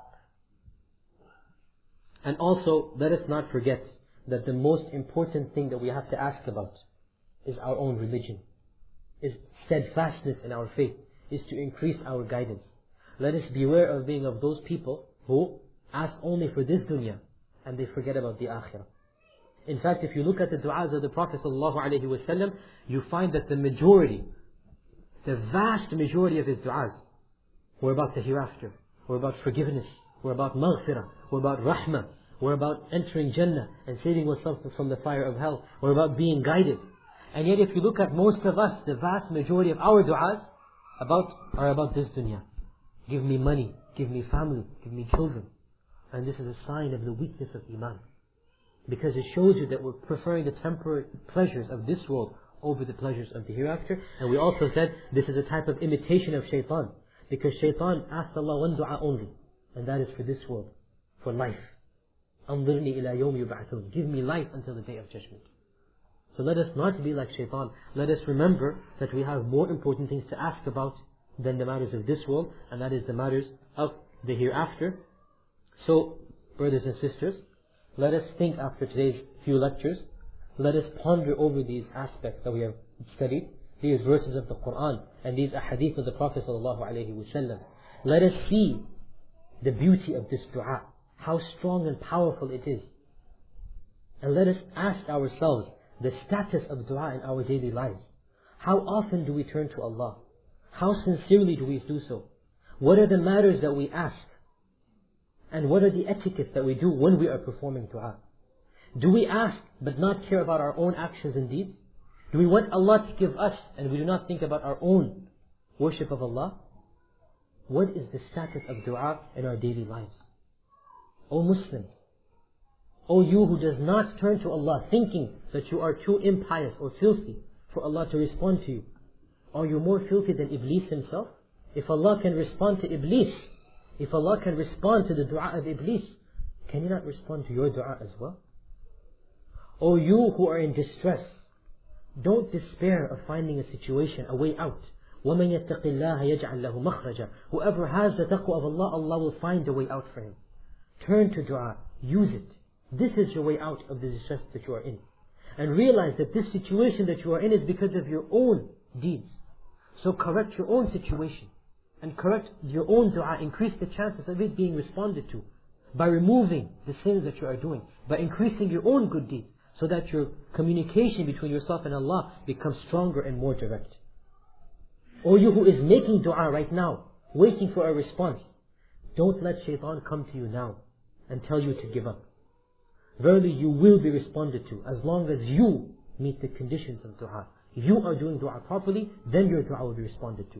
And also, let us not forget that the most important thing that we have to ask about is our own religion, is steadfastness in our faith, is to increase our guidance. Let us beware of being of those people who ask only for this dunya and they forget about the akhirah. In fact, if you look at the du'as of the Prophet ﷺ, you find that the majority, the vast majority of his du'as were about the hereafter, were about forgiveness, were about maghfirah, were about rahmah, were about entering Jannah and saving oneself from the fire of hell, were about being guided. And yet if you look at most of us, the vast majority of our du'as about, are about this dunya. Give me money, give me family, give me children. And this is a sign of the weakness of iman. Because it shows you that we're preferring the temporary pleasures of this world over the pleasures of the hereafter. And we also said this is a type of imitation of shaitan. Because shaitan asked Allah one dua only, and that is for this world, for life. أَنظِرْنِي إِلَى يَوْمِ يُبْعَثُونَ. Give me life until the day of judgment. So let us not be like shaitan. Let us remember that we have more important things to ask about than the matters of this world, and that is the matters of the hereafter. So, brothers and sisters, let us think after today's few lectures. Let us ponder over these aspects that we have studied, these verses of the Quran and these ahadith of the Prophet ﷺ. Let us see the beauty of this dua, how strong and powerful it is. And let us ask ourselves the status of dua in our daily lives. How often do we turn to Allah? How sincerely do we do so? What are the matters that we ask? And what are the etiquettes that we do when we are performing dua? Do we ask but not care about our own actions and deeds? Do we want Allah to give us and we do not think about our own worship of Allah? What is the status of dua in our daily lives? O Muslim, O you who does not turn to Allah thinking that you are too impious or filthy for Allah to respond to you, are you more filthy than Iblis himself? If Allah can respond to Iblis, if Allah can respond to the dua of Iblis, can He not respond to your dua as well? O you who are in distress, don't despair of finding a situation, a way out. وَمَنْ يَتَّقِ اللَّهَ يَجْعَلْ لَهُ مَخْرَجًا. Whoever has the taqwa of Allah, Allah will find a way out for him. Turn to dua, use it. This is your way out of the distress that you are in. And realize that this situation that you are in is because of your own deeds. So correct your own situation. And correct your own dua, increase the chances of it being responded to. By removing the sins that you are doing. By increasing your own good deeds. So that your communication between yourself and Allah becomes stronger and more direct. Or you who is making dua right now, waiting for a response, don't let shaitan come to you now and tell you to give up. Verily you will be responded to as long as you meet the conditions of dua. You are doing dua properly, then your dua will be responded to.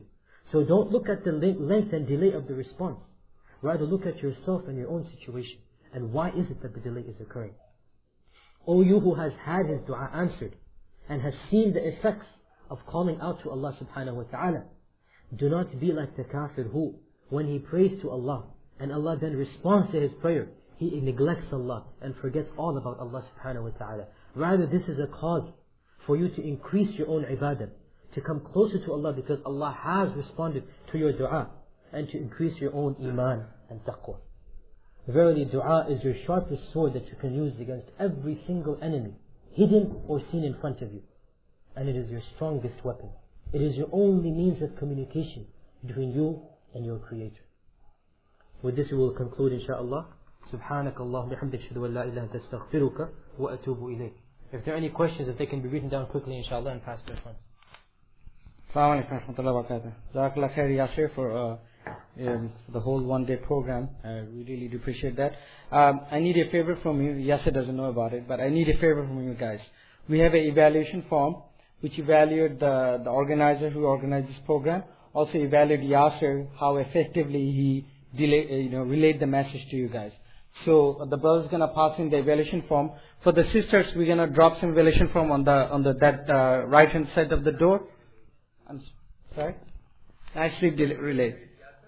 So don't look at the length and delay of the response. Rather look at yourself and your own situation. And why is it that the delay is occurring? O you who has had his dua answered and has seen the effects of calling out to Allah subhanahu wa ta'ala, do not be like the kafir who, when he prays to Allah and Allah then responds to his prayer, he neglects Allah and forgets all about Allah subhanahu wa ta'ala. Rather, this is a cause for you to increase your own ibadah, to come closer to Allah because Allah has responded to your dua, and to increase your own iman and taqwa. Verily, dua is your sharpest sword that you can use against every single enemy, hidden or seen in front of you. And it is your strongest weapon. It is your only means of communication between you and your Creator. With this we will conclude, inshaAllah. سبحانك اللهم بحمدك أشهد أن لا إله إلا أنت أستغفرك وأتوب إليك. If there are any questions, if they can be written down quickly, inshallah, and passed to the front. Assalamu alaikum wa rahmatullahi wa barakatuh. Jazakallah khair, Yasir, for uh, um, the whole one-day program. Uh, we really do appreciate that. Um, I need a favor from you. Yasir doesn't know about it, but I need a favor from you guys. We have an evaluation form which evaluate the, the organizer who organized this program. Also evaluate Yasir, how effectively he delay, uh, you know, relayed the message to you guys. So uh, the brother's gonna pass in the evaluation form. For the sisters, we're gonna drop some evaluation form on the on the that uh, right hand side of the door. I'm sorry. Nicely relayed.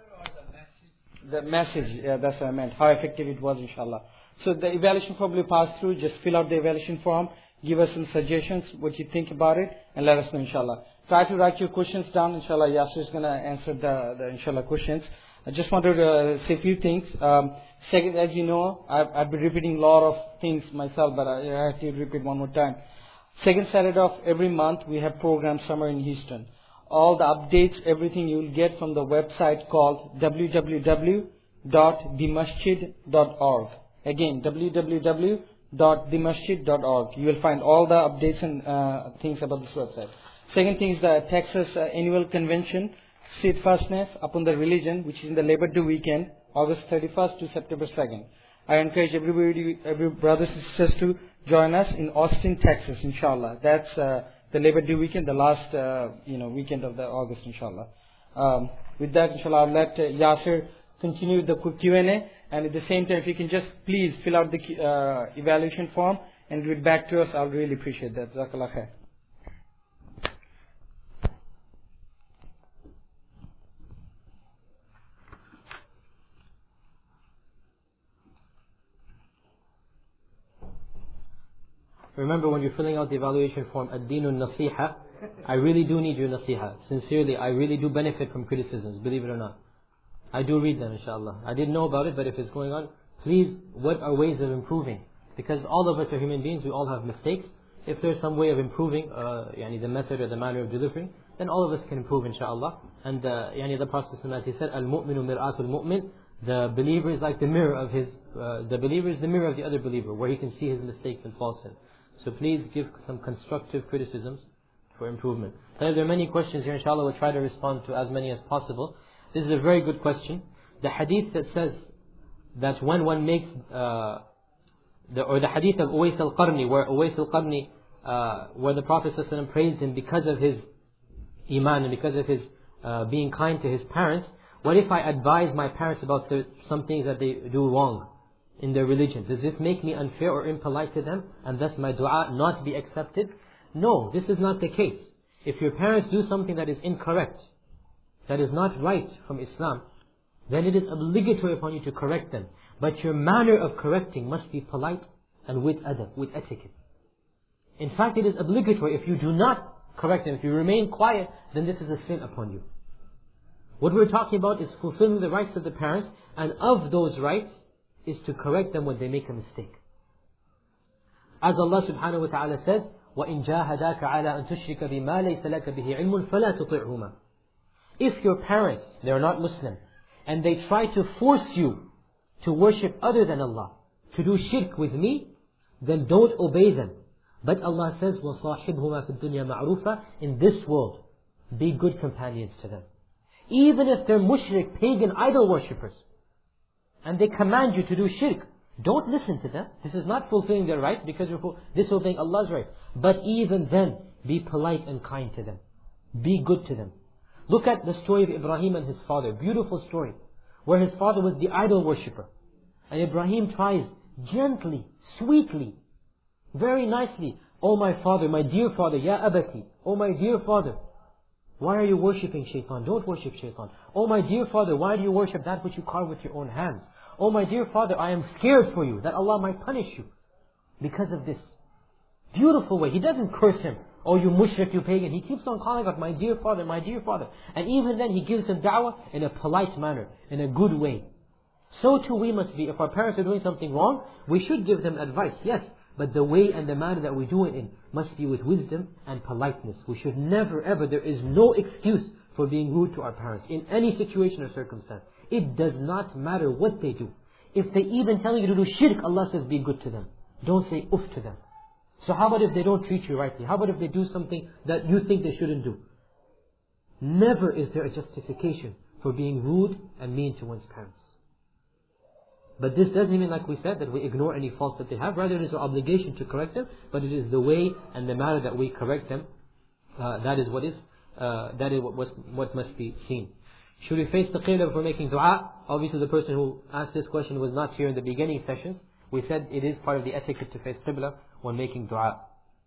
The message, yeah, that's what I meant. How effective it was, inshallah. So the evaluation form will pass through. Just fill out the evaluation form. Give us some suggestions, what you think about it, and let us know, inshallah. Try to write your questions down, inshallah. Yasir is gonna answer the, the inshallah questions. I just wanted to uh, say a few things. Um, second, as you know, I've, I've been repeating a lot of things myself, but I, I have to repeat one more time. Second Saturday of every month, we have program Summer in Houston. All the updates, everything you will get from the website called w w w dot the masjid dot org. Again, w w w dot the masjid dot org. You will find all the updates and uh, things about this website. Second thing is the Texas uh, Annual Convention, Steadfastness upon the Religion, which is in the Labor Day weekend, August thirty-first to September second. I encourage everybody, every brothers and sisters to join us in Austin, Texas, inshallah. That's uh, the Labor Day weekend, the last uh, you know weekend of the August, inshallah. Um, with that, inshallah, I'll let uh, Yasir continue the Q and A, and at the same time, if you can just please fill out the uh, evaluation form and give it back to us, I'll really appreciate that. Jazakallah khair. Remember, when you're filling out the evaluation form, ad-dinu nasiha, I really do need your nasiha. Sincerely, I really do benefit from criticisms, believe it or not. I do read them, inshallah. I didn't know about it, but if it's going on, please, what are ways of improving? Because all of us are human beings, we all have mistakes. If there's some way of improving, uh, yani the method or the manner of delivering, then all of us can improve, inshallah. And uh, yani the Prophet, as he said, al-mu'minu mir'atul mu'min, the believer is like the mirror of his, uh, the believer is the mirror of the other believer, where he can see his mistakes and falsehood. So please give some constructive criticisms for improvement. Now, there are many questions here, inshallah, we'll try to respond to as many as possible. This is a very good question. The hadith that says that when one makes, uh, the, or the hadith of Uwais al-Qarni, where Uwais al-Qarni, uh, where the Prophet ﷺ praised him because of his iman and because of his uh, being kind to his parents. What if I advise my parents about the, some things that they do wrong in their religion? Does this make me unfair or impolite to them, and thus my dua not be accepted? No, this is not the case. If your parents do something that is incorrect, that is not right from Islam, then it is obligatory upon you to correct them. But your manner of correcting must be polite and with adab, with etiquette. In fact, it is obligatory. If you do not correct them, if you remain quiet, then this is a sin upon you. What we're talking about is fulfilling the rights of the parents, and of those rights is to correct them when they make a mistake. As Allah subhanahu wa ta'ala says, وَإِن جَاهَدَاكَ عَلَىٰ أَن تُشْرِكَ بِمَا لَيْسَ لَكَ بِهِ عِلْمٌ فَلَا تُطِعْهُمَا. If your parents, they are not Muslim, and they try to force you to worship other than Allah, to do shirk with me, then don't obey them. But Allah says, وَصَاحِبْهُمَا فِي الدُّنْيَا مَعْرُوفًا. In this world, be good companions to them. Even if they're mushrik, pagan, idol worshippers, and they command you to do shirk, don't listen to them. This is not fulfilling their rights, because you're disobeying Allah's rights. But even then, be polite and kind to them. Be good to them. Look at the story of Ibrahim and his father. Beautiful story. Where his father was the idol worshipper. And Ibrahim tries gently, sweetly, very nicely. Oh my father, my dear father, Ya Abati. Oh my dear father, why are you worshipping shaitan? Don't worship shaitan. Oh my dear father, why do you worship that which you carve with your own hands? Oh my dear father, I am scared for you that Allah might punish you because of this. Beautiful way. He doesn't curse him. Oh you mushrik, you pagan. He keeps on calling out, my dear father, my dear father. And even then he gives him da'wah in a polite manner, in a good way. So too we must be. If our parents are doing something wrong, we should give them advice, yes. But the way and the manner that we do it in must be with wisdom and politeness. We should never ever, there is no excuse for being rude to our parents in any situation or circumstance. It does not matter what they do. If they even tell you to do shirk, Allah says be good to them. Don't say uff to them. So how about if they don't treat you rightly? How about if they do something that you think they shouldn't do? Never is there a justification for being rude and mean to one's parents. But this doesn't mean, like we said, that we ignore any faults that they have. Rather, it is our obligation to correct them. But it is the way and the manner that we correct them. Uh, that is what is, uh, that is what, was, what must be seen. Should we face the qibla if we're making dua? Obviously, the person who asked this question was not here in the beginning sessions. We said it is part of the etiquette to face qibla when making dua.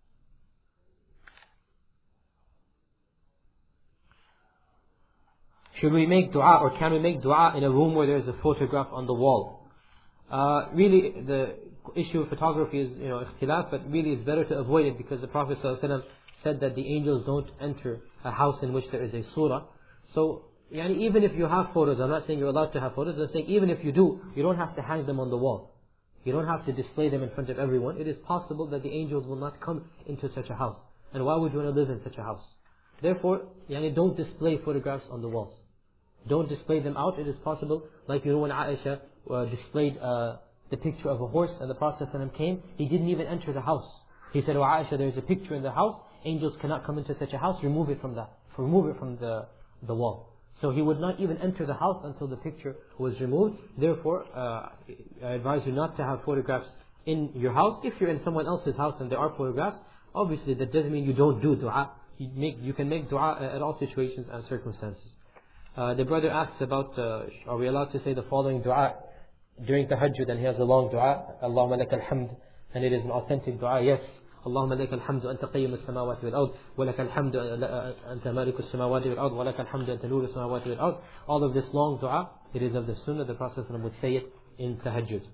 Should we make dua, or can we make dua in a room where there is a photograph on the wall? Uh, really, the issue of photography is, you know, ikhtilaf, but really it's better to avoid it because the Prophet ﷺ said that the angels don't enter a house in which there is a surah. So, yani, even if you have photos, I'm not saying you're allowed to have photos, I'm saying even if you do, you don't have to hang them on the wall. You don't have to display them in front of everyone. It is possible that the angels will not come into such a house. And why would you want to live in such a house? Therefore, yani, don't display photographs on the walls. Don't display them out. It is possible, like you know when Aisha uh, displayed uh, the picture of a horse and the Prophet ﷺ came, he didn't even enter the house. He said, oh Aisha, there is a picture in the house, angels cannot come into such a house, remove it from the, remove it from the, the wall. So he would not even enter the house until the picture was removed. Therefore, uh, I advise you not to have photographs in your house. If you're in someone else's house and there are photographs, obviously that doesn't mean you don't do dua. You, make, you can make dua at all situations and circumstances. Uh, the brother asks about, uh, are we allowed to say the following dua during tahajjud, and he has a long dua, Allahumma lakal hamd, and it is an authentic dua, yes. Allahumma lakal hamdu anta qayyum as-samawati wal-ard, wa lakal hamdu anta maliku as-samawati wal-ard, wa lakal hamdu anta nuru as-samawati wal-ard. All of this long dua, it is of the sunnah. The Prophet would say it in tahajjud.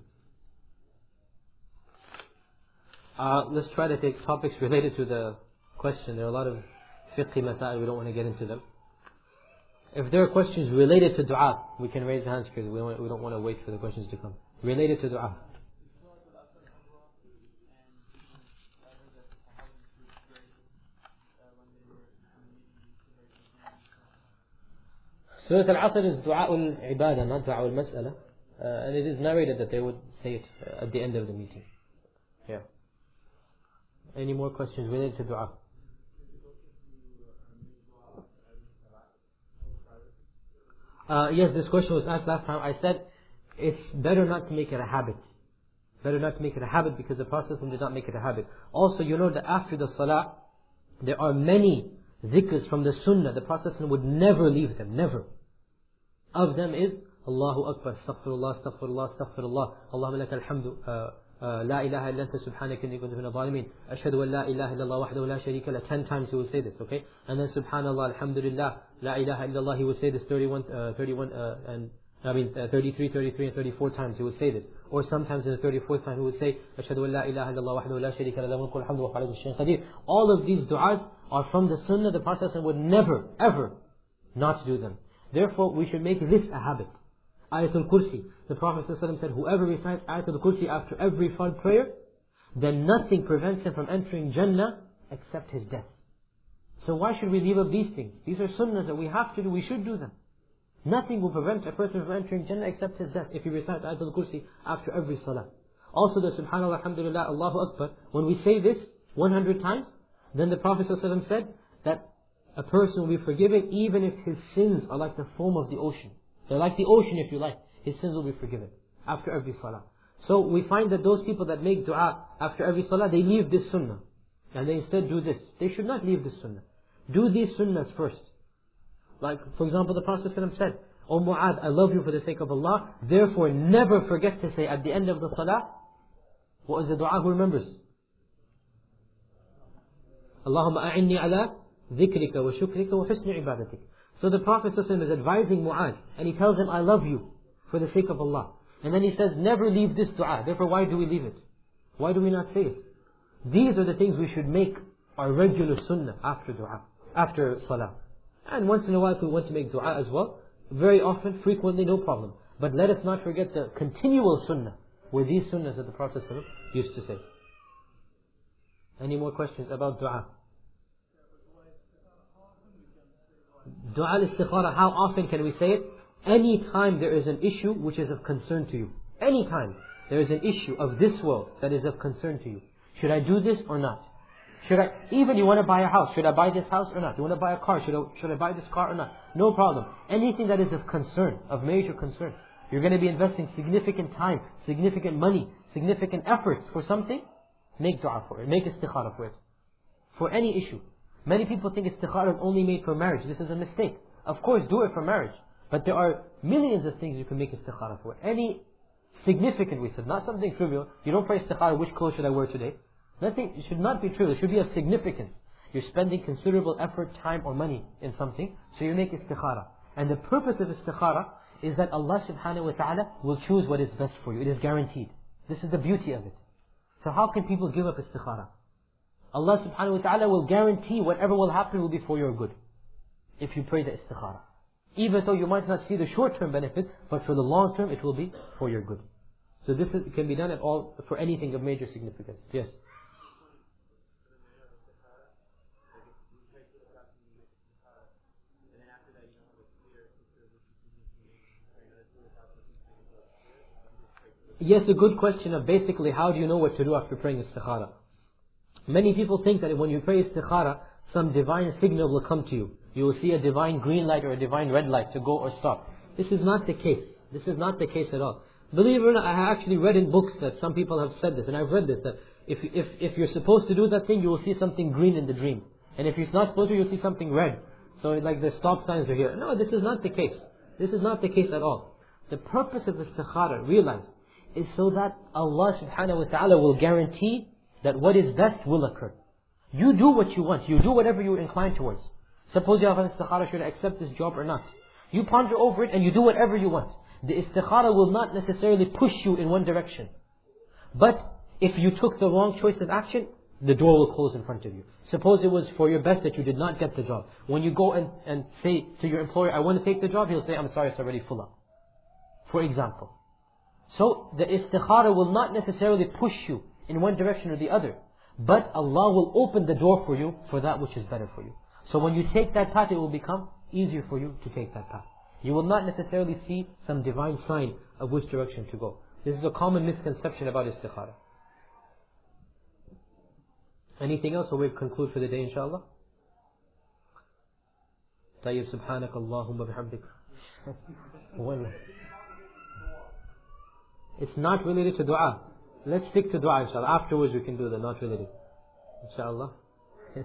Uh, let's try to take topics related to the question. There are a lot of fiqhi masail, we don't want to get into them. If there are questions related to dua, we can raise hands because we don't, we don't want to wait for the questions to come. Related to dua. Surah Al-Asr is du'a'ul ibadah, not du'a'ul mas'ala. Uh, and it is narrated that they would say it uh, at the end of the meeting. Yeah. Any more questions related to dua? Uh, yes, this question was asked last time. I said it's better not to make it a habit. Better not to make it a habit because the Prophet did not make it a habit. Also, you know that after the salah, there are many dhikrs from the sunnah. The Prophet would never leave them, never. Of them is Allahu Akbar, astaghfirullah, astaghfirullah, astaghfirullah, Allahumma lakal hamdu, la ilaha illa anta subhanaka inni kuntu minadh dhalimin, ashhadu an la ilaha illallah wahdahu la sharika lah. Ten times he would say this, okay? And then subhanallah, alhamdulillah, la ilaha illallah, he would say this thirty-one, uh, thirty-one, uh, and I mean uh, thirty-three, thirty-three, and thirty-four times he would say this. Or sometimes in the thirty-fourth time he would say, ashhadu an la ilaha illallah wahdahu la sharika lah, lahul mulku wal hamdu wa huwa ala kulli shay'in qadir. All of these du'as are from the sunnah. The Prophet would never, ever not do them. Therefore, we should make this a habit. Ayatul Kursi. The Prophet ﷺ said, whoever recites Ayatul Kursi after every fard prayer, then nothing prevents him from entering Jannah except his death. So why should we leave up these things? These are sunnahs that we have to do, we should do them. Nothing will prevent a person from entering Jannah except his death if he recites Ayatul Kursi after every salah. Also the Subhanallah, Alhamdulillah, Allahu Akbar. When we say this one hundred times, then the Prophet ﷺ said that a person will be forgiven even if his sins are like the foam of the ocean. They're like the ocean if you like. His sins will be forgiven after every salah. So we find that those people that make dua after every salah, they leave this sunnah. And they instead do this. They should not leave this sunnah. Do these sunnahs first. Like, for example, the Prophet ﷺ said, "O Mu'adh, I love you for the sake of Allah, therefore never forget to say at the end of the salah," what is the dua? Who remembers? Allahumma a'inni ala dhikrika wa shukrika wa husni ibadatik. So the Prophet ﷺ is advising Mu'adh, and he tells him, "I love you for the sake of Allah." And then he says, never leave this dua. Therefore, why do we leave it? Why do we not say it? These are the things we should make our regular sunnah after dua, after salah. And once in a while, if we want to make dua as well, very often, frequently, no problem. But let us not forget the continual sunnah, were these sunnahs that the Prophet ﷺ used to say. Any more questions about dua? Dua al-istikhara, how often can we say it? Any time there is an issue which is of concern to you. Any time there is an issue of this world that is of concern to you. Should I do this or not? Should I, even you want to buy a house, should I buy this house or not? You want to buy a car, should I, should I buy this car or not? No problem. Anything that is of concern, of major concern. You're going to be investing significant time, significant money, significant efforts for something. Make dua for it. Make istikhara for it. For any issue. Many people think istikhara is only made for marriage. This is a mistake. Of course, do it for marriage. But there are millions of things you can make istikhara for. Any significant, we said, not something trivial. You don't pray istikhara, which clothes should I wear today? Nothing, it should not be trivial. It should be of significance. You're spending considerable effort, time or money in something, so you make istikhara. And the purpose of istikhara is that Allah subhanahu wa ta'ala will choose what is best for you. It is guaranteed. This is the beauty of it. So how can people give up istikhara? Allah subhanahu wa ta'ala will guarantee whatever will happen will be for your good. If you pray the istikhara. Even though you might not see the short-term benefit, but for the long term it will be for your good. So this is, can be done at all, for anything of major significance. Yes? Yes, a good question of basically how do you know what to do after praying istikhara. Many people think that when you pray istikhara, some divine signal will come to you. You will see a divine green light or a divine red light to go or stop. This is not the case. This is not the case at all. Believe it or not, I have actually read in books that some people have said this, and I've read this, that if, if, if you're supposed to do that thing, you will see something green in the dream. And if you're not supposed to, you'll see something red. So like the stop signs are here. No, this is not the case. This is not the case at all. The purpose of istikhara, realize, is so that Allah subhanahu wa ta'ala will guarantee that what is best will occur. You do what you want. You do whatever you're inclined towards. Suppose you have an istikhara, should I accept this job or not? You ponder over it and you do whatever you want. The istikhara will not necessarily push you in one direction. But if you took the wrong choice of action, the door will close in front of you. Suppose it was for your best that you did not get the job. When you go and, and say to your employer, I want to take the job, he'll say, I'm sorry, it's already full up. For example. So the istikhara will not necessarily push you in one direction or the other. But Allah will open the door for you for that which is better for you. So when you take that path, it will become easier for you to take that path. You will not necessarily see some divine sign of which direction to go. This is a common misconception about istikhara. Anything else, or we'll conclude for the day, inshallah? طيب سبحانك اللهم بحمدك. It's not related to dua. Let's stick to dua, inshallah. Afterwards we can do that, not related. Inshallah. Yes.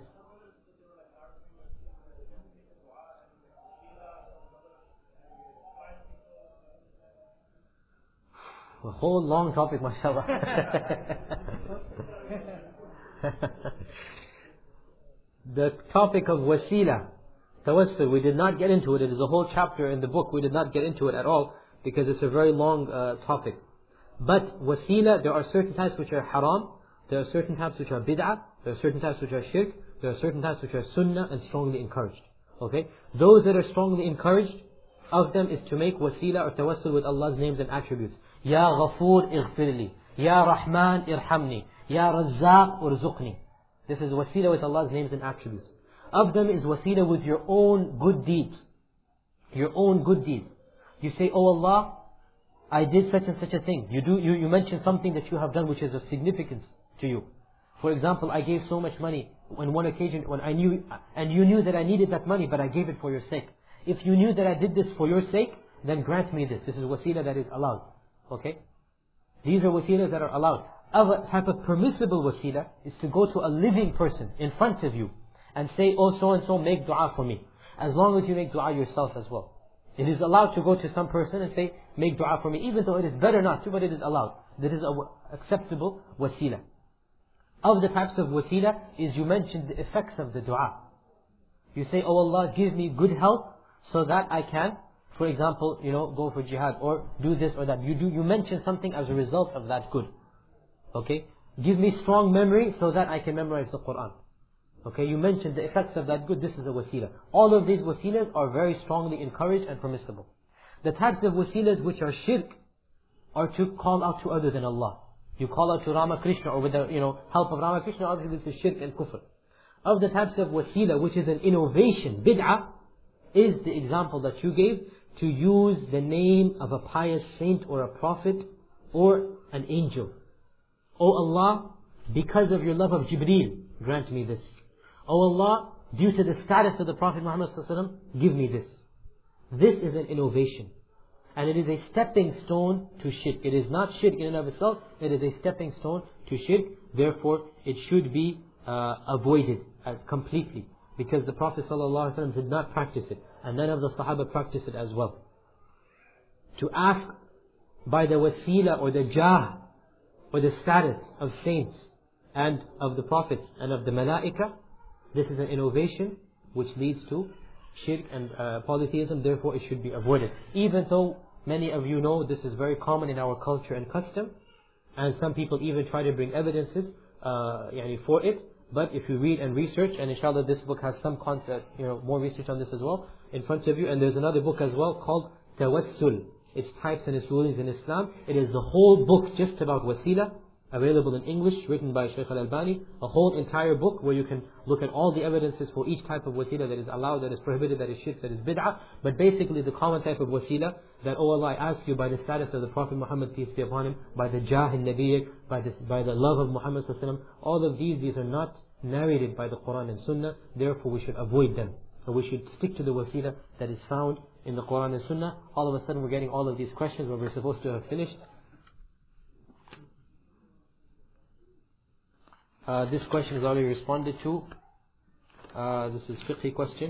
A whole long topic, mashallah. The topic of wasila, tawassul, we did not get into it. It is a whole chapter in the book. We did not get into it at all because it's a very long uh, topic. But wasila, there are certain types which are haram, there are certain types which are bid'ah, there are certain types which are shirk, there are certain types which are sunnah and strongly encouraged. Okay? Those that are strongly encouraged, of them is to make wasila or tawassul with Allah's names and attributes. Ya Ghafoor ighfirli, Ya Rahman irhamni, Ya Razzaq urzuqni. This is wasila with Allah's names and attributes. Of them is wasila with your own good deeds. Your own good deeds. You say, Oh Allah, I did such and such a thing. You do. You, you mention something that you have done which is of significance to you. For example, I gave so much money on one occasion when I knew, and you knew that I needed that money, but I gave it for your sake. If you knew that I did this for your sake, then grant me this. This is wasila that is allowed. Okay? These are wasilas that are allowed. Other type of permissible wasila is to go to a living person in front of you and say, oh so and so, make dua for me. as long as you make dua yourself as well. It is allowed to go to some person and say, make dua for me, even though it is better not to, but it is allowed. That is an acceptable wasila. Of the types of wasila is you mentioned the effects of the dua. You say, oh Allah, give me good health so that I can, for example, you know, go for jihad or do this or that. You do, you mention something as a result of that good. Okay? Give me strong memory so that I can memorize the Quran. Okay, you mentioned the effects of that good, this is a wasila. All of these wasilas are very strongly encouraged and permissible. The types of wasilas which are shirk are to call out to other than Allah. You call out to Ramakrishna or with the you know help of Ramakrishna, obviously this is shirk and kufr. Of the types of wasila which is an innovation, bid'ah, is the example that you gave, to use the name of a pious saint or a prophet or an angel. O Allah, because of your love of Jibreel, grant me this. O Allah, due to the status of the Prophet Muhammad sallallahu alaihi wasallam, give me this. This is an innovation. And it is a stepping stone to shirk. It is not shirk in and of itself, it is a stepping stone to shirk. Therefore, it should be uh, avoided as completely. Because the Prophet sallallahu alaihi wasallam did not practice it. And none of the Sahaba practiced it as well. To ask by the wasila or the jah or the status of saints and of the prophets and of the malaika, this is an innovation which leads to shirk and uh, polytheism, therefore it should be avoided. Even though many of you know this is very common in our culture and custom, and some people even try to bring evidences uh, yani for it, but if you read and research, and inshallah this book has some concept, you know, more research on this as well, in front of you, and there's another book as well called Tawassul, its types and its rulings in Islam. It is the whole book just about wasila, available in English, written by Shaykh Al-Albani, a whole entire book where you can look at all the evidences for each type of wasila that is allowed, that is prohibited, that is shirk, that is bid'ah. But basically the common type of wasila, that, oh Allah, I ask you by the status of the Prophet Muhammad, peace be upon him, by the jah in Nabiyyak, by, this, by the love of Muhammad sallallahu alaihi wasallam, all of these, these are not narrated by the Quran and Sunnah, therefore we should avoid them. So we should stick to the wasila that is found in the Quran and Sunnah. All of a sudden we're getting all of these questions where we're supposed to have finished. Uh, this question is already responded to. Uh, this is fiqhi question.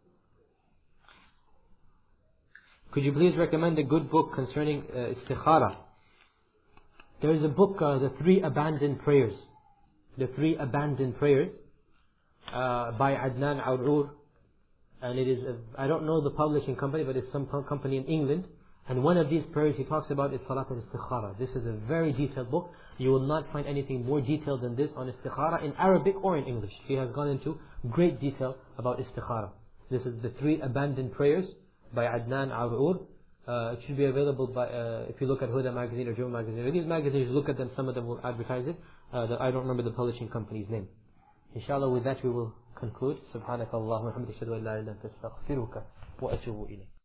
Could you please recommend a good book concerning uh, istikhara? There is a book, uh, The Three Abandoned Prayers. The Three Abandoned Prayers uh, by Adnan Arur. And it is, a, I don't know the publishing company, but it's some company in England. And one of these prayers he talks about is Salat al-Istikhara. This is a very detailed book. You will not find anything more detailed than this on Istikhara in Arabic or in English. He has gone into great detail about Istikhara. This is The Three Abandoned Prayers by Adnan Arur. Uh, it should be available by, uh, if you look at Huda magazine or Juma magazine. These magazines, look at them, some of them will advertise it. Uh, the, I don't remember the publishing company's name. Inshallah, with that we will conclude. Subhanakallahumma wa hamdika, ashhadu an la ilaha illa anta, astaghfiruka wa atubu ilayk.